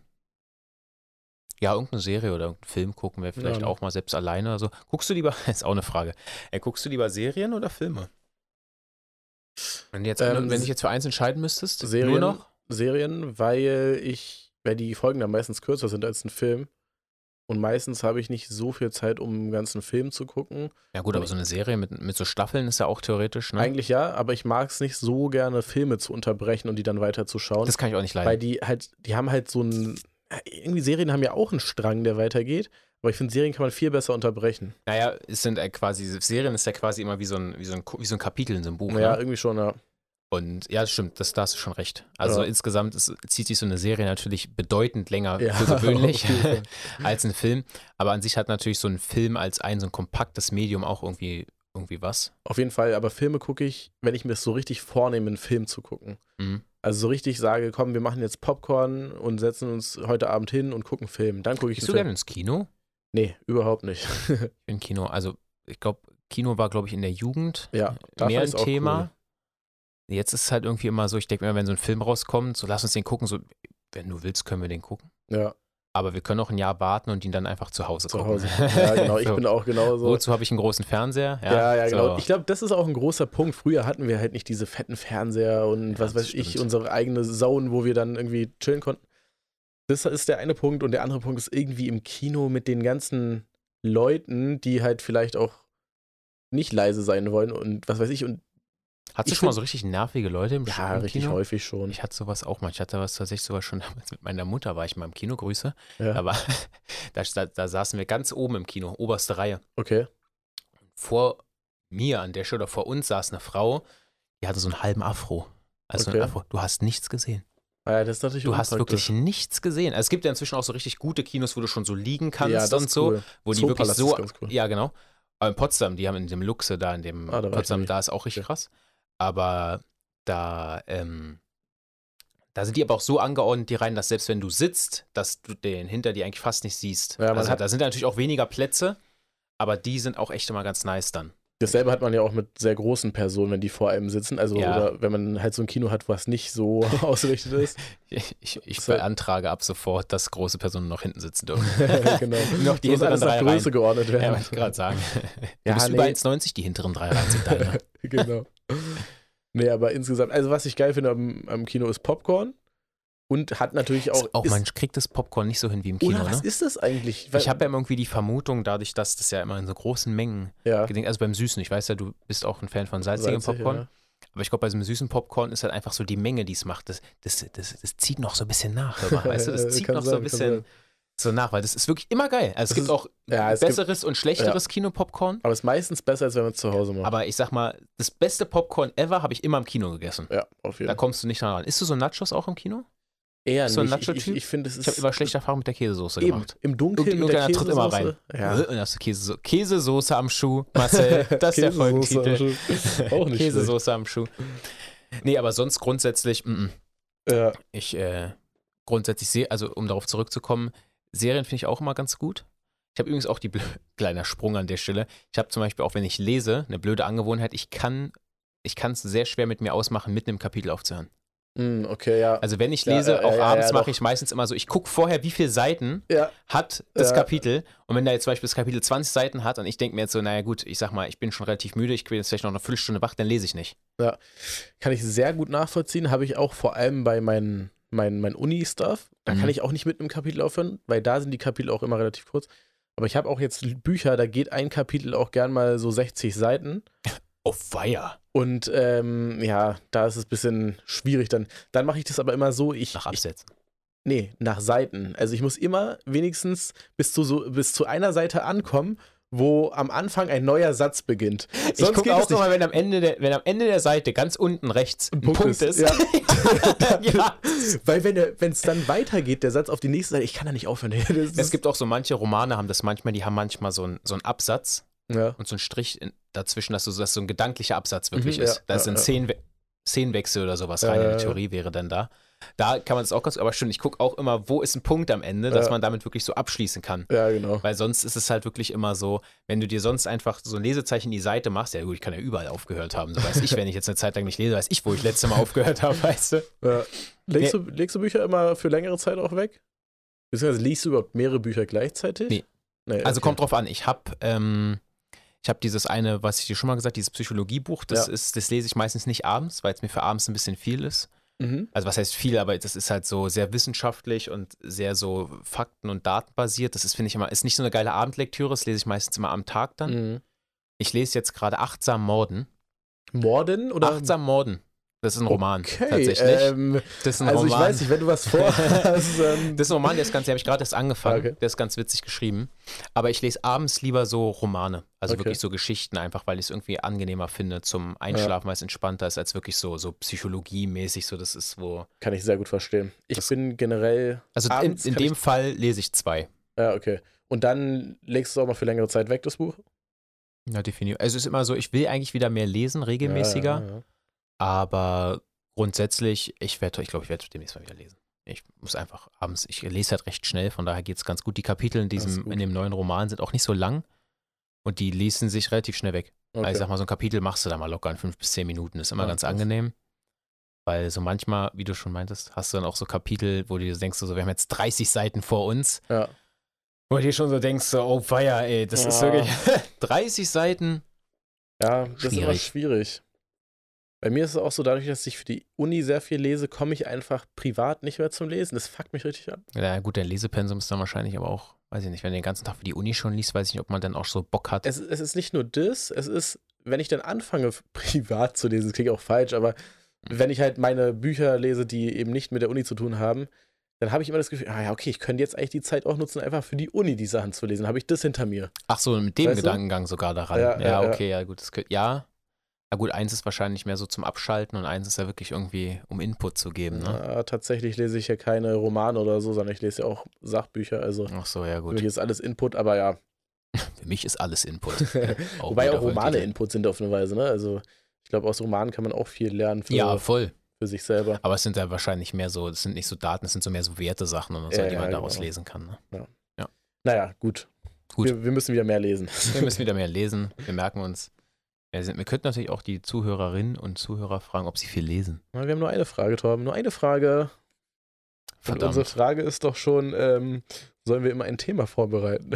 Ja, irgendeine Serie oder irgendeinen Film gucken wäre vielleicht auch mal selbst alleine oder so. Guckst du lieber, ist auch eine Frage, guckst du lieber Serien oder Filme? Wenn du dich jetzt für eins entscheiden müsstest, Serien, nur noch? Serien, weil die Folgen dann meistens kürzer sind als ein Film. Und meistens habe ich nicht so viel Zeit, um einen ganzen Film zu gucken. Ja gut, aber so eine Serie mit so Staffeln ist ja auch theoretisch, ne? Eigentlich ja, aber ich mag es nicht so gerne, Filme zu unterbrechen und die dann weiter zu schauen. Das kann ich auch nicht leiden. Weil die haben halt so einen, irgendwie Serien haben ja auch einen Strang, der weitergeht. Aber ich finde, Serien kann man viel besser unterbrechen. Naja, Serien ist ja quasi immer wie so ein Kapitel in so einem Buch. Ja, ne? irgendwie schon, ja. Und ja, das stimmt, da hast du schon recht. Also insgesamt zieht sich so eine Serie natürlich bedeutend länger für gewöhnlich als ein Film. Aber an sich hat natürlich so ein Film als so ein kompaktes Medium auch irgendwie was. Auf jeden Fall, aber Filme gucke ich, wenn ich mir es so richtig vornehme, einen Film zu gucken. Also so richtig sage, komm, wir machen jetzt Popcorn und setzen uns heute Abend hin und gucken einen Film. Dann gucke ich einen Gehst du gerne ins Kino? Nee, überhaupt nicht. Im Kino, also ich glaube, Kino war, glaube ich, in der Jugend mehr ein Thema. Cool. Jetzt ist es halt irgendwie immer so, ich denke mir, wenn so ein Film rauskommt, so lass uns den gucken, so, wenn du willst, können wir den gucken. Ja. Aber wir können auch ein Jahr warten und ihn dann einfach zu Hause gucken. Ja, genau, ich bin auch genauso. Wozu habe ich einen großen Fernseher? Ja, genau. So. Ich glaube, das ist auch ein großer Punkt. Früher hatten wir halt nicht diese fetten Fernseher und was weiß ich, unsere eigene Zone, wo wir dann irgendwie chillen konnten. Das ist der eine Punkt und der andere Punkt ist irgendwie im Kino mit den ganzen Leuten, die halt vielleicht auch nicht leise sein wollen und was weiß ich. Und Hattest du schon mal so richtig nervige Leute im Kino? Ja, richtig häufig schon. Ich hatte sowas auch mal. Ich hatte was tatsächlich sogar schon damals mit meiner Mutter, war ich mal im Kino, Grüße. Ja. Da saßen wir ganz oben im Kino, oberste Reihe. Okay. Vor mir an der Stelle, oder vor uns saß eine Frau, die hatte so einen halben Afro. Also Okay. ein Afro. Du hast nichts gesehen. Ja, das ist natürlich Du hast wirklich nichts gesehen. Also es gibt ja inzwischen auch so richtig gute Kinos, wo du schon so liegen kannst und so. Cool. Wo die wirklich so. Ist ganz cool. Ja, genau. Aber in Potsdam, die haben in dem Luxe da, in dem Potsdam, da ist auch richtig krass. Aber da sind die aber auch so angeordnet, die Reihen, dass selbst wenn du sitzt, dass du den hinter dir eigentlich fast nicht siehst. Ja, also da sind natürlich auch weniger Plätze, aber die sind auch echt immer ganz nice dann. Dasselbe hat man ja auch mit sehr großen Personen, wenn die vor einem sitzen. Also, oder wenn man halt so ein Kino hat, was nicht so ausgerichtet ist. Ich beantrage ab sofort, dass große Personen noch hinten sitzen dürfen. Genau. Noch die hinteren drei Reihen. Größe geordnet werden. Ja, wollte ich gerade sagen. Du bist über 1,90, die hinteren 3 Reihen sind deine. Genau. Nee, aber insgesamt, also was ich geil finde am Kino ist Popcorn. Und hat natürlich auch. Man kriegt das Popcorn nicht so hin wie im Kino. Oder was ist das eigentlich? Ich habe ja irgendwie die Vermutung, dadurch, dass das ja immer in so großen Mengen gedenkt, also beim Süßen, ich weiß ja, du bist auch ein Fan von salzigem Popcorn. Ja. Aber ich glaube, bei so einem süßen Popcorn ist halt einfach so die Menge, die es macht. Das zieht noch so ein bisschen nach, weißt du? Das zieht noch so ein bisschen so nach, weil das ist wirklich immer geil. Also es gibt auch besseres und schlechteres Kino-Popcorn. Aber es ist meistens besser, als wenn man es zu Hause macht. Aber ich sag mal, das beste Popcorn ever habe ich immer im Kino gegessen. Ja, auf jeden Fall. Da kommst du nicht dran. Isst du so Nachos auch im Kino? Eher so ein nicht. Nacho-Typ? Ich finde, es ist. Ich habe immer schlechte Erfahrungen mit der Käsesoße gemacht. Im Dunkeln mit der Käsesoße. Tritt immer rein. Ja. Und dann hast du Käsesoße am Schuh, Marcel. Das ist der Folgentitel. Auch nicht Käsesoße am Schuh. Nee, aber sonst grundsätzlich, Ja. Ich grundsätzlich sehe, also um darauf zurückzukommen, Serien finde ich auch immer ganz gut. Ich habe übrigens auch kleiner Sprung an der Stelle. Ich habe zum Beispiel auch, wenn ich lese, eine blöde Angewohnheit, ich kann es sehr schwer mit mir ausmachen, mitten im Kapitel aufzuhören. Okay, ja. Also wenn ich lese, auch abends mache ich meistens immer so, ich gucke vorher, wie viele Seiten hat das Kapitel, und wenn da jetzt zum Beispiel das Kapitel 20 Seiten hat und ich denke mir jetzt so, naja gut, ich sag mal, ich bin schon relativ müde, ich bin jetzt vielleicht noch eine Viertelstunde wach, dann lese ich nicht. Ja, kann ich sehr gut nachvollziehen, habe ich auch vor allem bei mein Uni-Stuff, da kann ich auch nicht mit einem Kapitel aufhören, weil da sind die Kapitel auch immer relativ kurz, aber ich habe auch jetzt Bücher, da geht ein Kapitel auch gern mal so 60 Seiten. Oh, feier. Und da ist es ein bisschen schwierig. Dann mache ich das aber immer so. Nach Absätzen? Nee, nach Seiten. Also ich muss immer wenigstens bis zu einer Seite ankommen, wo am Anfang ein neuer Satz beginnt. Ich gucke auch immer, wenn am Ende der Seite ganz unten rechts ein Punkt ist. Ja. Weil wenn es dann weitergeht, der Satz auf die nächste Seite, ich kann da nicht aufhören. Es gibt auch so manche Romane, die haben manchmal so einen Absatz. Ja. Und so ein Strich dazwischen, dass so ein gedanklicher Absatz wirklich ist. Da ist ein Szenenwechsel oder sowas rein in der Theorie wäre dann da. Da kann man das auch ganz, aber stimmt, ich gucke auch immer, wo ist ein Punkt am Ende, dass man damit wirklich so abschließen kann. Ja, genau. Weil sonst ist es halt wirklich immer so, wenn du dir sonst einfach so ein Lesezeichen in die Seite machst, ja gut, ich kann ja überall aufgehört haben, so weiß ich, wenn ich jetzt eine Zeit lang nicht lese, weiß ich, wo ich letztes Mal aufgehört habe, weißt du. Ja. Legst du Bücher immer für längere Zeit auch weg? Beziehungsweise liest du überhaupt mehrere Bücher gleichzeitig? Nee. Okay. Also kommt drauf an, ich habe dieses eine, was ich dir schon mal gesagt habe, dieses Psychologiebuch, das lese ich meistens nicht abends, weil es mir für abends ein bisschen viel ist. Also was heißt viel, aber das ist halt so sehr wissenschaftlich und sehr so Fakten- und Datenbasiert. Das ist, finde ich immer, ist nicht so eine geile Abendlektüre, das lese ich meistens immer am Tag dann. Ich lese jetzt gerade Achtsam Morden. Morden? Oder? Achtsam Morden. Das ist ein Roman, tatsächlich. Das ist ein Roman. Ich weiß nicht, wenn du was vorhast. Das ist ein Roman, den habe ich gerade erst angefangen. Okay. Der ist ganz witzig geschrieben. Aber ich lese abends lieber so Romane. Also wirklich so Geschichten einfach, weil ich es irgendwie angenehmer finde zum Einschlafen, weil es entspannter ist, als wirklich so psychologiemäßig. So, das ist wo. Kann ich sehr gut verstehen. Ich bin generell. Also in dem Fall lese ich 2. Ja, okay. Und dann legst du es auch mal für längere Zeit weg, das Buch? Ja, definitiv. Also es ist immer so, ich will eigentlich wieder mehr lesen, regelmäßiger. Ja. Aber grundsätzlich, ich glaube, ich werde demnächst mal wieder lesen. Ich muss einfach abends, ich lese halt recht schnell, von daher geht es ganz gut. Die Kapitel in dem neuen Roman sind auch nicht so lang und die lesen sich relativ schnell weg. Okay. Also ich sag mal, so ein Kapitel machst du da mal locker in 5 bis 10 Minuten. Ist immer ganz angenehm. Weil so manchmal, wie du schon meintest, hast du dann auch so Kapitel, wo du dir denkst, so, wir haben jetzt 30 Seiten vor uns. Ja. Wo du dir schon so denkst, so, oh feier, ey, das ist wirklich 30 Seiten. Ja, das ist immer schwierig. Bei mir ist es auch so, dadurch, dass ich für die Uni sehr viel lese, komme ich einfach privat nicht mehr zum Lesen. Das fuckt mich richtig an. Ja, gut, der Lesepensum ist dann wahrscheinlich aber auch, weiß ich nicht, wenn du den ganzen Tag für die Uni schon liest, weiß ich nicht, ob man dann auch so Bock hat. Es ist nicht nur das, es ist, wenn ich dann anfange, privat zu lesen, das klingt auch falsch, aber wenn ich halt meine Bücher lese, die eben nicht mit der Uni zu tun haben, dann habe ich immer das Gefühl, okay, ich könnte jetzt eigentlich die Zeit auch nutzen, einfach für die Uni die Sachen zu lesen. Dann habe ich das hinter mir. Ach so, mit dem Weißt du? Gedankengang sogar daran. Ja, okay, ja gut. Ja, gut, eins ist wahrscheinlich mehr so zum Abschalten und eins ist ja wirklich irgendwie, um Input zu geben, ne? Ja, tatsächlich lese ich ja keine Romane oder so, sondern ich lese ja auch Sachbücher. Also Ach so, ja für gut. mich ist alles Input, aber ja. Für mich ist alles Input. Wobei auch Romane Input sind auf eine Weise, ne? Also ich glaube, aus Romanen kann man auch viel lernen voll. Für sich selber. Aber es sind ja wahrscheinlich mehr so, es sind nicht so Daten, es sind so mehr so Werte-Sachen und so, die man daraus genau. lesen kann. Ne? Ja. Naja, gut. Wir müssen wieder mehr lesen. Wir müssen wieder mehr lesen. Wir merken uns. Wir könnten natürlich auch die Zuhörerinnen und Zuhörer fragen, ob sie viel lesen. Wir haben nur eine Frage, Torben. Nur eine Frage. Verdammt. Und unsere Frage ist doch schon, sollen wir immer ein Thema vorbereiten?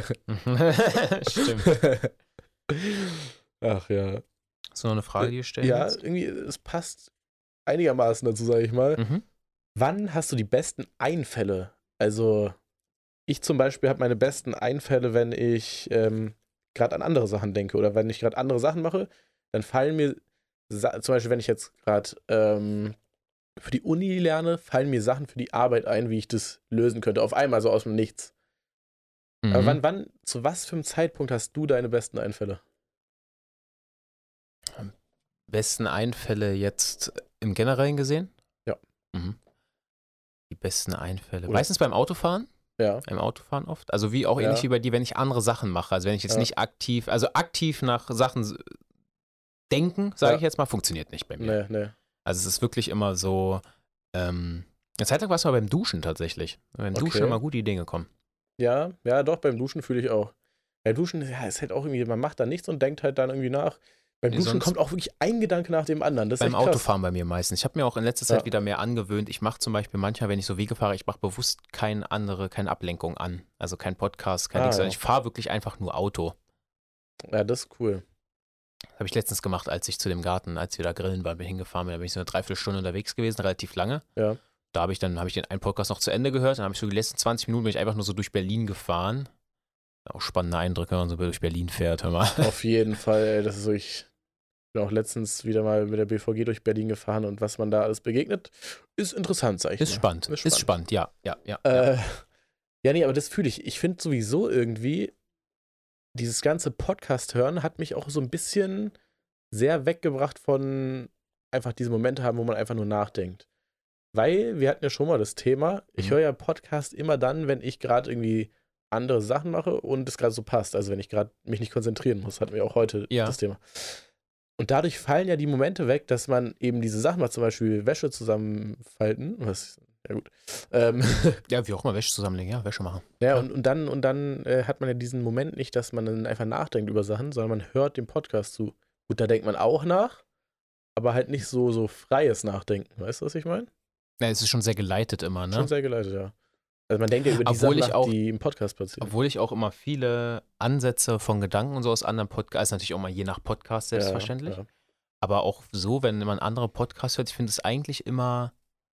Stimmt. Ach ja. Hast du noch eine Frage, die du stellen Ja, willst? irgendwie, es passt einigermaßen dazu, sage ich mal. Mhm. Wann hast du die besten Einfälle? Also, ich zum Beispiel habe meine besten Einfälle, wenn ich gerade an andere Sachen denke oder wenn ich gerade andere Sachen mache, dann fallen mir, zum Beispiel, wenn ich jetzt gerade für die Uni lerne, fallen mir Sachen für die Arbeit ein, wie ich das lösen könnte. Auf einmal, so aus dem Nichts. Mhm. Aber zu was für einem Zeitpunkt hast du deine besten Einfälle? Besten Einfälle jetzt im Generellen gesehen? Ja. Mhm. Die besten Einfälle. Oder? Meistens beim Autofahren? Ja. Beim Autofahren oft. Also wie auch ähnlich wie bei dir, wenn ich andere Sachen mache. Also wenn ich jetzt nicht aktiv nach Sachen denken, sage ich jetzt mal, funktioniert nicht bei mir. Nee. Also es ist wirklich immer so, eine Zeit lang war es mal beim Duschen tatsächlich. Beim Duschen immer gute Ideen gekommen. Ja, doch, beim Duschen fühle ich auch. Beim Duschen, ist halt auch irgendwie, man macht da nichts und denkt halt dann irgendwie nach. Beim Duschen kommt auch wirklich ein Gedanke nach dem anderen. Das ist beim Autofahren bei mir meistens. Ich habe mir auch in letzter Zeit wieder mehr angewöhnt. Ich mache zum Beispiel manchmal, wenn ich so Wege fahre, ich mache bewusst keine Ablenkung an. Also kein Podcast, kein nichts. Ja. Ich fahre wirklich einfach nur Auto. Ja, das ist cool. Das habe ich letztens gemacht, als ich zu dem Garten, als wir da grillen waren, bin hingefahren bin. Da bin ich so eine Dreiviertelstunde unterwegs gewesen, relativ lange. Ja. Da habe ich den einen Podcast noch zu Ende gehört. Dann habe ich so die letzten 20 Minuten bin ich einfach nur so durch Berlin gefahren. Auch spannende Eindrücke, wenn man so durch Berlin fährt, hör mal. Auf jeden Fall, ey, das ist so, ich bin auch letztens wieder mal mit der BVG durch Berlin gefahren und was man da alles begegnet, ist interessant, sag ich mal. Ist spannend, ja. Ja, nee, aber das fühle ich. Ich finde sowieso irgendwie, dieses ganze Podcast hören hat mich auch so ein bisschen sehr weggebracht von einfach diese Momente haben, wo man einfach nur nachdenkt. Weil, wir hatten ja schon mal das Thema, ich höre ja Podcast immer dann, wenn ich gerade irgendwie andere Sachen mache und es gerade so passt. Also wenn ich gerade mich nicht konzentrieren muss, hatten wir auch heute das Thema. Und dadurch fallen ja die Momente weg, dass man eben diese Sachen macht, zum Beispiel Wäsche zusammenfalten. Ja gut. Ja, wie auch immer, Wäsche zusammenlegen, ja, Wäsche machen. Ja, und dann hat man ja diesen Moment nicht, dass man dann einfach nachdenkt über Sachen, sondern man hört dem Podcast zu. Gut, da denkt man auch nach, aber halt nicht so freies Nachdenken. Weißt du, was ich meine? Ja, es ist schon sehr geleitet immer, ne? Schon sehr geleitet, ja. Also man denkt ja über die Sachen nach, die im Podcast passieren. Obwohl ich auch immer viele Ansätze von Gedanken und so aus anderen Podcasts, natürlich auch mal je nach Podcast selbstverständlich, aber auch so, wenn man andere Podcasts hört, ich finde es eigentlich immer,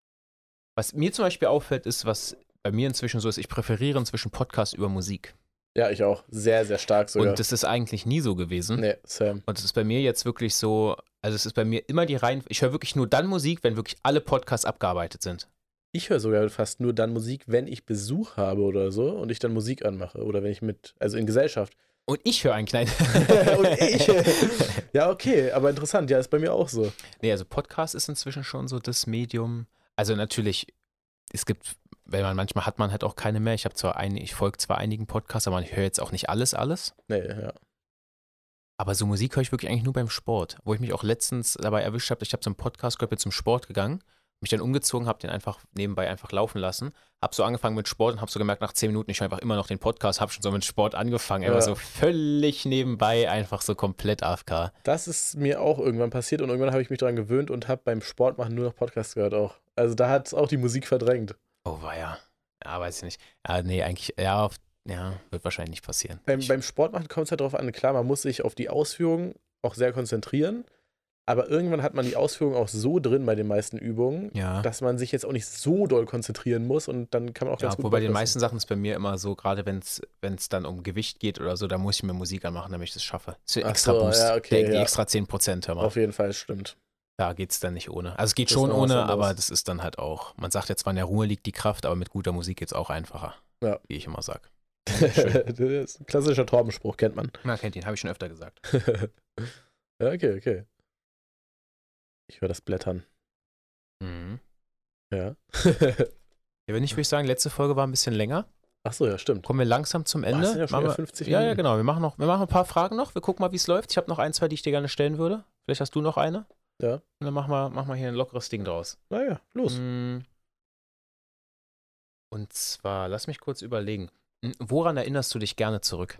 was mir zum Beispiel auffällt, ist, was bei mir inzwischen so ist, ich präferiere inzwischen Podcasts über Musik. Ja, ich auch. Sehr, sehr stark sogar. Und das ist eigentlich nie so gewesen. Nee, Sam. Und es ist bei mir jetzt wirklich so, also es ist bei mir immer ich höre wirklich nur dann Musik, wenn wirklich alle Podcasts abgearbeitet sind. Ich höre sogar fast nur dann Musik, wenn ich Besuch habe oder so und ich dann Musik anmache oder wenn ich also in Gesellschaft. Und ich höre einen kleinen. Und ich. Ja, okay, aber interessant, ja, ist bei mir auch so. Nee, also Podcast ist inzwischen schon so das Medium. Also natürlich, es gibt, manchmal hat man halt auch keine mehr. Ich folge zwar einigen Podcasts, aber ich höre jetzt auch nicht alles. Nee, ja. Aber so Musik höre ich wirklich eigentlich nur beim Sport, wo ich mich auch letztens dabei erwischt habe, ich habe so einen Podcast gehört, bin zum Sport gegangen, mich dann umgezogen, habe den einfach nebenbei einfach laufen lassen, habe so angefangen mit Sport und habe so gemerkt, nach 10 Minuten, ich höre einfach immer noch den Podcast, habe schon so mit Sport angefangen, aber so völlig nebenbei, einfach so komplett AFK. Das ist mir auch irgendwann passiert und irgendwann habe ich mich daran gewöhnt und habe beim Sportmachen nur noch Podcasts gehört auch. Also da hat es auch die Musik verdrängt. Oh, weia. Ja, weiß ich nicht. Ja, nee, eigentlich, ja, wird wahrscheinlich nicht passieren. Beim Sportmachen kommt es halt drauf an, klar, man muss sich auf die Ausführung auch sehr konzentrieren, Aber irgendwann hat man die Ausführung auch so drin bei den meisten Übungen, dass man sich jetzt auch nicht so doll konzentrieren muss und dann kann man auch ganz gut. Wobei den meisten Sachen ist bei mir immer so, gerade wenn es dann um Gewicht geht oder so, da muss ich mir Musik anmachen, damit ich das schaffe. Das ist extra Boost. Die extra 10%, hör mal. Auf jeden Fall, stimmt. Da geht es dann nicht ohne. Also es geht schon ohne, aber das ist dann halt auch, man sagt ja zwar, in der Ruhe liegt die Kraft, aber mit guter Musik geht es auch einfacher. Ja. Wie ich immer sage. Das ist ein klassischer Torbenspruch, kennt man. Na, kennt ihn, habe ich schon öfter gesagt. Ja, okay. Ich höre das Blättern. Mhm. Ja. Wenn nicht, würde ich sagen, letzte Folge war ein bisschen länger. Ach so, ja, stimmt. Kommen wir langsam zum Ende. Das sind ja schon 50 Minuten. Ja, genau. Wir machen ein paar Fragen noch. Wir gucken mal, wie es läuft. Ich habe noch 1, 2, die ich dir gerne stellen würde. Vielleicht hast du noch eine. Ja. Und dann machen wir hier ein lockeres Ding draus. Naja, los. Und zwar, lass mich kurz überlegen. Woran erinnerst du dich gerne zurück?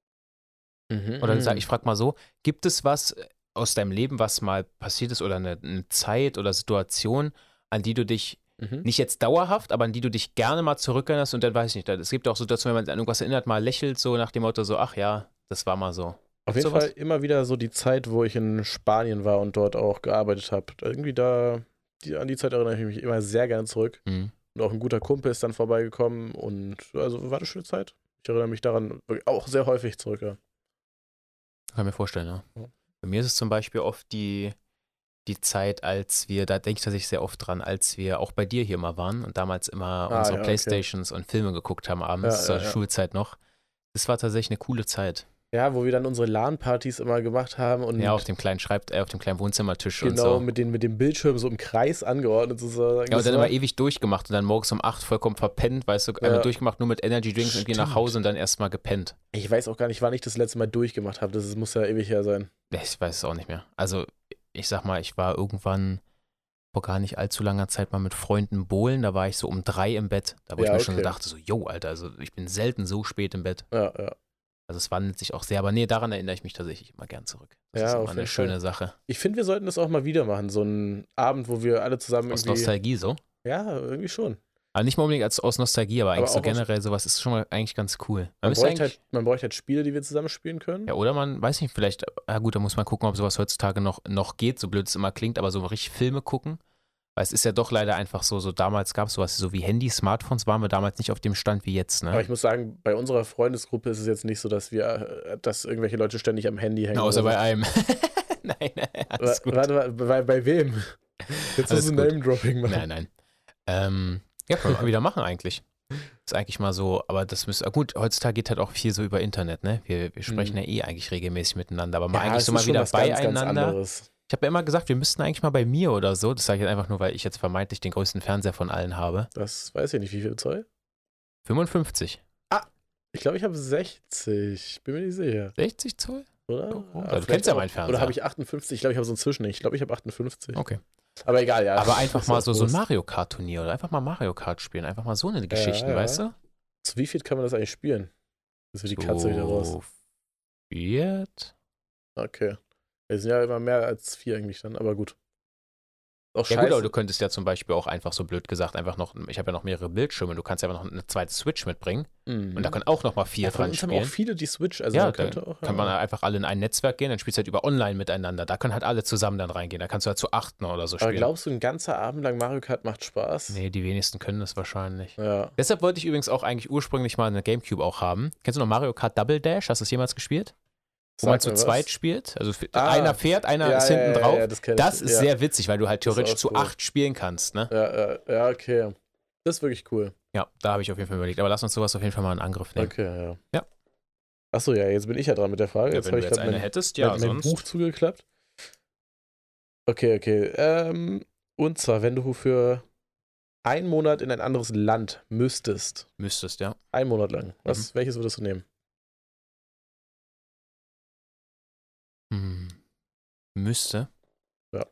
Oder ich frage mal so, gibt es was aus deinem Leben, was mal passiert ist oder eine Zeit oder Situation, an die du dich nicht jetzt dauerhaft, aber an die du dich gerne mal zurückerinnerst und dann weiß ich nicht, es gibt auch Situationen, wenn man an irgendwas erinnert, mal lächelt so nach dem Motto so, ach ja, das war mal so. Auf jeden Fall immer wieder so die Zeit, wo ich in Spanien war und dort auch gearbeitet habe. Irgendwie an die Zeit erinnere ich mich immer sehr gerne zurück. Und auch ein guter Kumpel ist dann vorbeigekommen und also war eine schöne Zeit. Ich erinnere mich daran auch sehr häufig zurück, ja. Kann mir vorstellen, ja. Bei mir ist es zum Beispiel oft die Zeit, als wir, da denke ich tatsächlich sehr oft dran, als wir auch bei dir hier mal waren und damals immer unsere Playstations und Filme geguckt haben abends, zur Schulzeit noch. Das war tatsächlich eine coole Zeit. Ja, wo wir dann unsere LAN-Partys immer gemacht haben. Und auf dem kleinen auf dem kleinen Wohnzimmertisch und so. Genau, mit dem Bildschirm so im Kreis angeordnet sozusagen. Ja, und dann immer ewig durchgemacht und dann morgens um 8 vollkommen verpennt, weißt du, einmal durchgemacht, nur mit Energy Drinks irgendwie nach Hause und dann erstmal gepennt. Ich weiß auch gar nicht, wann ich das letzte Mal durchgemacht habe. Das muss ja ewig her sein. Ich weiß es auch nicht mehr. Also, ich sag mal, ich war irgendwann vor gar nicht allzu langer Zeit mal mit Freunden bowlen, da war ich so um 3 im Bett. Da wo ich mir schon so dachte, so, yo, Alter, also ich bin selten so spät im Bett. Ja. Also es wandelt sich auch sehr, aber nee, daran erinnere ich mich tatsächlich immer gern zurück. Das ist immer eine schöne Sache. Ich finde, wir sollten das auch mal wieder machen, so einen Abend, wo wir alle zusammen aus Nostalgie so? Ja, irgendwie schon. Aber nicht mal unbedingt aus Nostalgie, aber eigentlich so generell sowas ist schon mal eigentlich ganz cool. Man bräuchte halt Spiele, die wir zusammen spielen können. Ja, oder man, weiß nicht, vielleicht, gut, da muss man gucken, ob sowas heutzutage noch geht, so blöd es immer klingt, aber so richtig Filme gucken. Weil es ist ja doch leider einfach so damals gab es sowas, so wie Handys, Smartphones waren wir damals nicht auf dem Stand wie jetzt, ne? Aber ich muss sagen, bei unserer Freundesgruppe ist es jetzt nicht so, dass irgendwelche Leute ständig am Handy hängen. Außer bei einem. Nein, alles gut. Warte, bei wem? Jetzt musst du Name-Dropping machen. Nein. Ja, können wir mal wieder machen eigentlich. Ist eigentlich mal so, aber das müsste, gut, heutzutage geht halt auch viel so über Internet, ne? Wir sprechen ja eigentlich regelmäßig miteinander, aber mal eigentlich so mal wieder beieinander. Ganz ich habe ja immer gesagt, wir müssten eigentlich mal bei mir oder so, das sage ich jetzt einfach nur, weil ich jetzt vermeintlich den größten Fernseher von allen habe. Das weiß ich nicht, wie viel Zoll? 55. Ich glaube, ich habe 60, bin mir nicht sicher. 60 Zoll? Oder? Oh, du kennst ja meinen Fernseher. Oder habe ich 58? Ich glaube, ich habe so ein Zwischen. Ich glaube, ich habe 58. Okay. Aber egal, ja. Aber einfach mal so ein Mario Kart Turnier oder einfach mal Mario Kart spielen. Einfach mal so eine Geschichte, weißt du? Zu wie viel kann man das eigentlich spielen? Das wird die Katze wieder raus. 4? Okay. Wir sind ja immer mehr als 4 eigentlich dann, aber gut. Auch ja, gut, aber du könntest ja zum Beispiel auch einfach so blöd gesagt, einfach noch, ich habe ja noch mehrere Bildschirme, du kannst ja einfach noch eine zweite Switch mitbringen und da können auch noch mal 4 dran spielen. Haben auch viele die Switch, also ja, kann man einfach alle in ein Netzwerk gehen, dann spielst du halt über online miteinander, da können halt alle zusammen dann reingehen, da kannst du halt zu 8 oder so spielen. Aber glaubst du, ein ganzer Abend lang Mario Kart macht Spaß? Nee, die wenigsten können das wahrscheinlich. Ja. Deshalb wollte ich übrigens auch eigentlich ursprünglich mal eine Gamecube auch haben. Kennst du noch Mario Kart Double Dash? Hast du das jemals gespielt? Wo man zu zweit spielt, also einer fährt, einer ist hinten drauf. Ja, das ist sehr witzig, weil du halt theoretisch zu 8 spielen kannst, ne? Ja, okay. Das ist wirklich cool. Ja, da habe ich auf jeden Fall überlegt. Aber lass uns sowas auf jeden Fall mal in Angriff nehmen. Okay, ja. Achso, ja, jetzt bin ich ja dran mit der Frage. Ja, wenn du jetzt eine hättest, ja, sonst. Mein Buch zugeklappt. Okay. Und zwar, wenn du für einen Monat in ein anderes Land müsstest. Ja. 1 Monat lang. Welches würdest du nehmen? Müsste. Ja.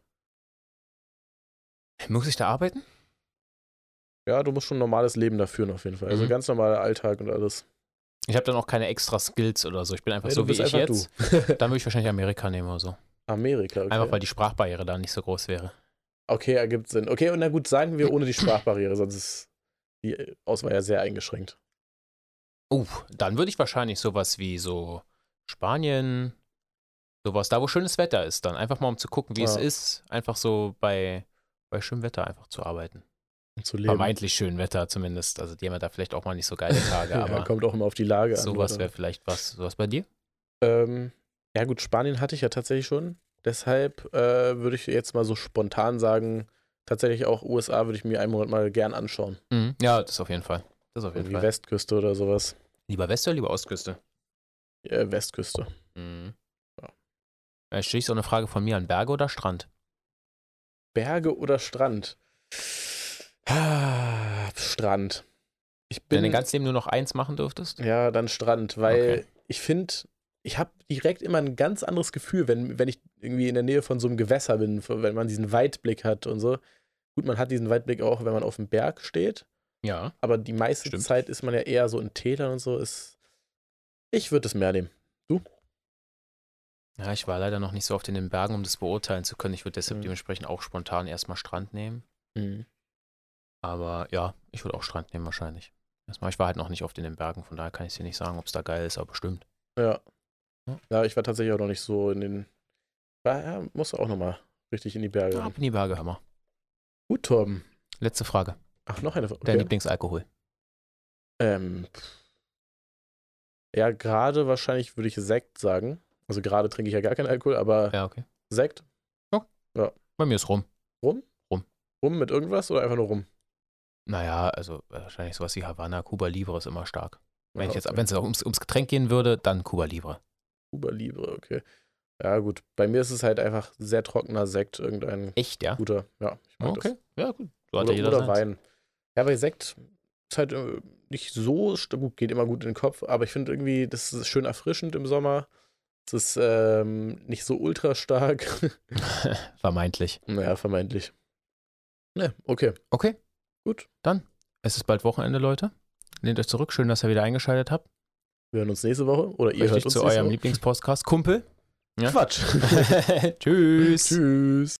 Muss ich da arbeiten? Ja, du musst schon ein normales Leben da führen auf jeden Fall. Also ganz normaler Alltag und alles. Ich habe dann auch keine extra Skills oder so. Ich bin einfach so wie ich jetzt. Dann würde ich wahrscheinlich Amerika nehmen oder so. Amerika, okay. Einfach weil die Sprachbarriere da nicht so groß wäre. Okay, ergibt Sinn. Okay, und na gut, sagen wir ohne die Sprachbarriere, sonst ist die Auswahl ja sehr eingeschränkt. Dann würde ich wahrscheinlich sowas wie so Spanien, Sowas, da wo schönes Wetter ist dann. Einfach mal um zu gucken, wie es ist. Einfach so bei schönem Wetter einfach zu arbeiten. Und zu leben. Vermeintlich schönem Wetter zumindest. Also die haben ja da vielleicht auch mal nicht so geile Tage, ja, aber kommt auch immer auf die Lage an. Sowas wäre vielleicht was. Sowas bei dir? Ja gut, Spanien hatte ich ja tatsächlich schon. Deshalb würde ich jetzt mal so spontan sagen, tatsächlich auch USA würde ich mir einen Monat mal gern anschauen. Mhm. Ja, das auf jeden Fall. Die Westküste oder sowas. Lieber West- oder lieber Ostküste? Westküste. Mhm. Ja. Da stehe ich so eine Frage von mir an: Berge oder Strand? Berge oder Strand? Strand. Wenn du dein ganzes Leben nur noch eins machen dürftest? Ja, dann Strand, weil ich finde, ich habe direkt immer ein ganz anderes Gefühl, wenn ich irgendwie in der Nähe von so einem Gewässer bin, wenn man diesen Weitblick hat und so. Gut, man hat diesen Weitblick auch, wenn man auf dem Berg steht. Ja. Aber die meiste Zeit ist man ja eher so in Tälern und so. Ich würde das Meer nehmen. Du? Ja, ich war leider noch nicht so oft in den Bergen, um das beurteilen zu können. Ich würde deshalb dementsprechend auch spontan erstmal Strand nehmen. Mhm. Aber ja, ich würde auch Strand nehmen wahrscheinlich. Ich war halt noch nicht oft in den Bergen, von daher kann ich dir nicht sagen, ob es da geil ist, aber bestimmt. Ja. Ja, ich war tatsächlich auch noch nicht so in den. Ja, musst du auch nochmal richtig in die Berge. Ja, ab in die Berge, hör mal. Gut, Torben. Letzte Frage. Ach, noch eine Frage. Dein Lieblingsalkohol? Ja, gerade wahrscheinlich würde ich Sekt sagen. Also gerade trinke ich ja gar keinen Alkohol, aber ja, okay. Sekt. Ja. Bei mir ist Rum. Rum? Rum. Rum mit irgendwas oder einfach nur Rum? Naja, also wahrscheinlich sowas wie Havanna. Cuba Libre ist immer stark. Wenn es auch ums Getränk gehen würde, dann Cuba Libre. Cuba Libre, okay. Ja, gut. Bei mir ist es halt einfach sehr trockener Sekt, irgendein echt, ja? Guter. Ja, ich mag das. Ja, gut. So oder Wein. Ja, bei Sekt ist halt nicht so gut, geht immer gut in den Kopf, aber ich finde irgendwie, das ist schön erfrischend im Sommer. Es ist nicht so ultra stark. Vermeintlich. Naja, vermeintlich. Ne, okay. Okay. Gut. Dann, es ist bald Wochenende, Leute. Lehnt euch zurück. Schön, dass ihr wieder eingeschaltet habt. Wir hören uns nächste Woche. Oder ihr hört uns zu eurem Lieblingspodcast. Kumpel. Ja? Quatsch. Tschüss. Tschüss.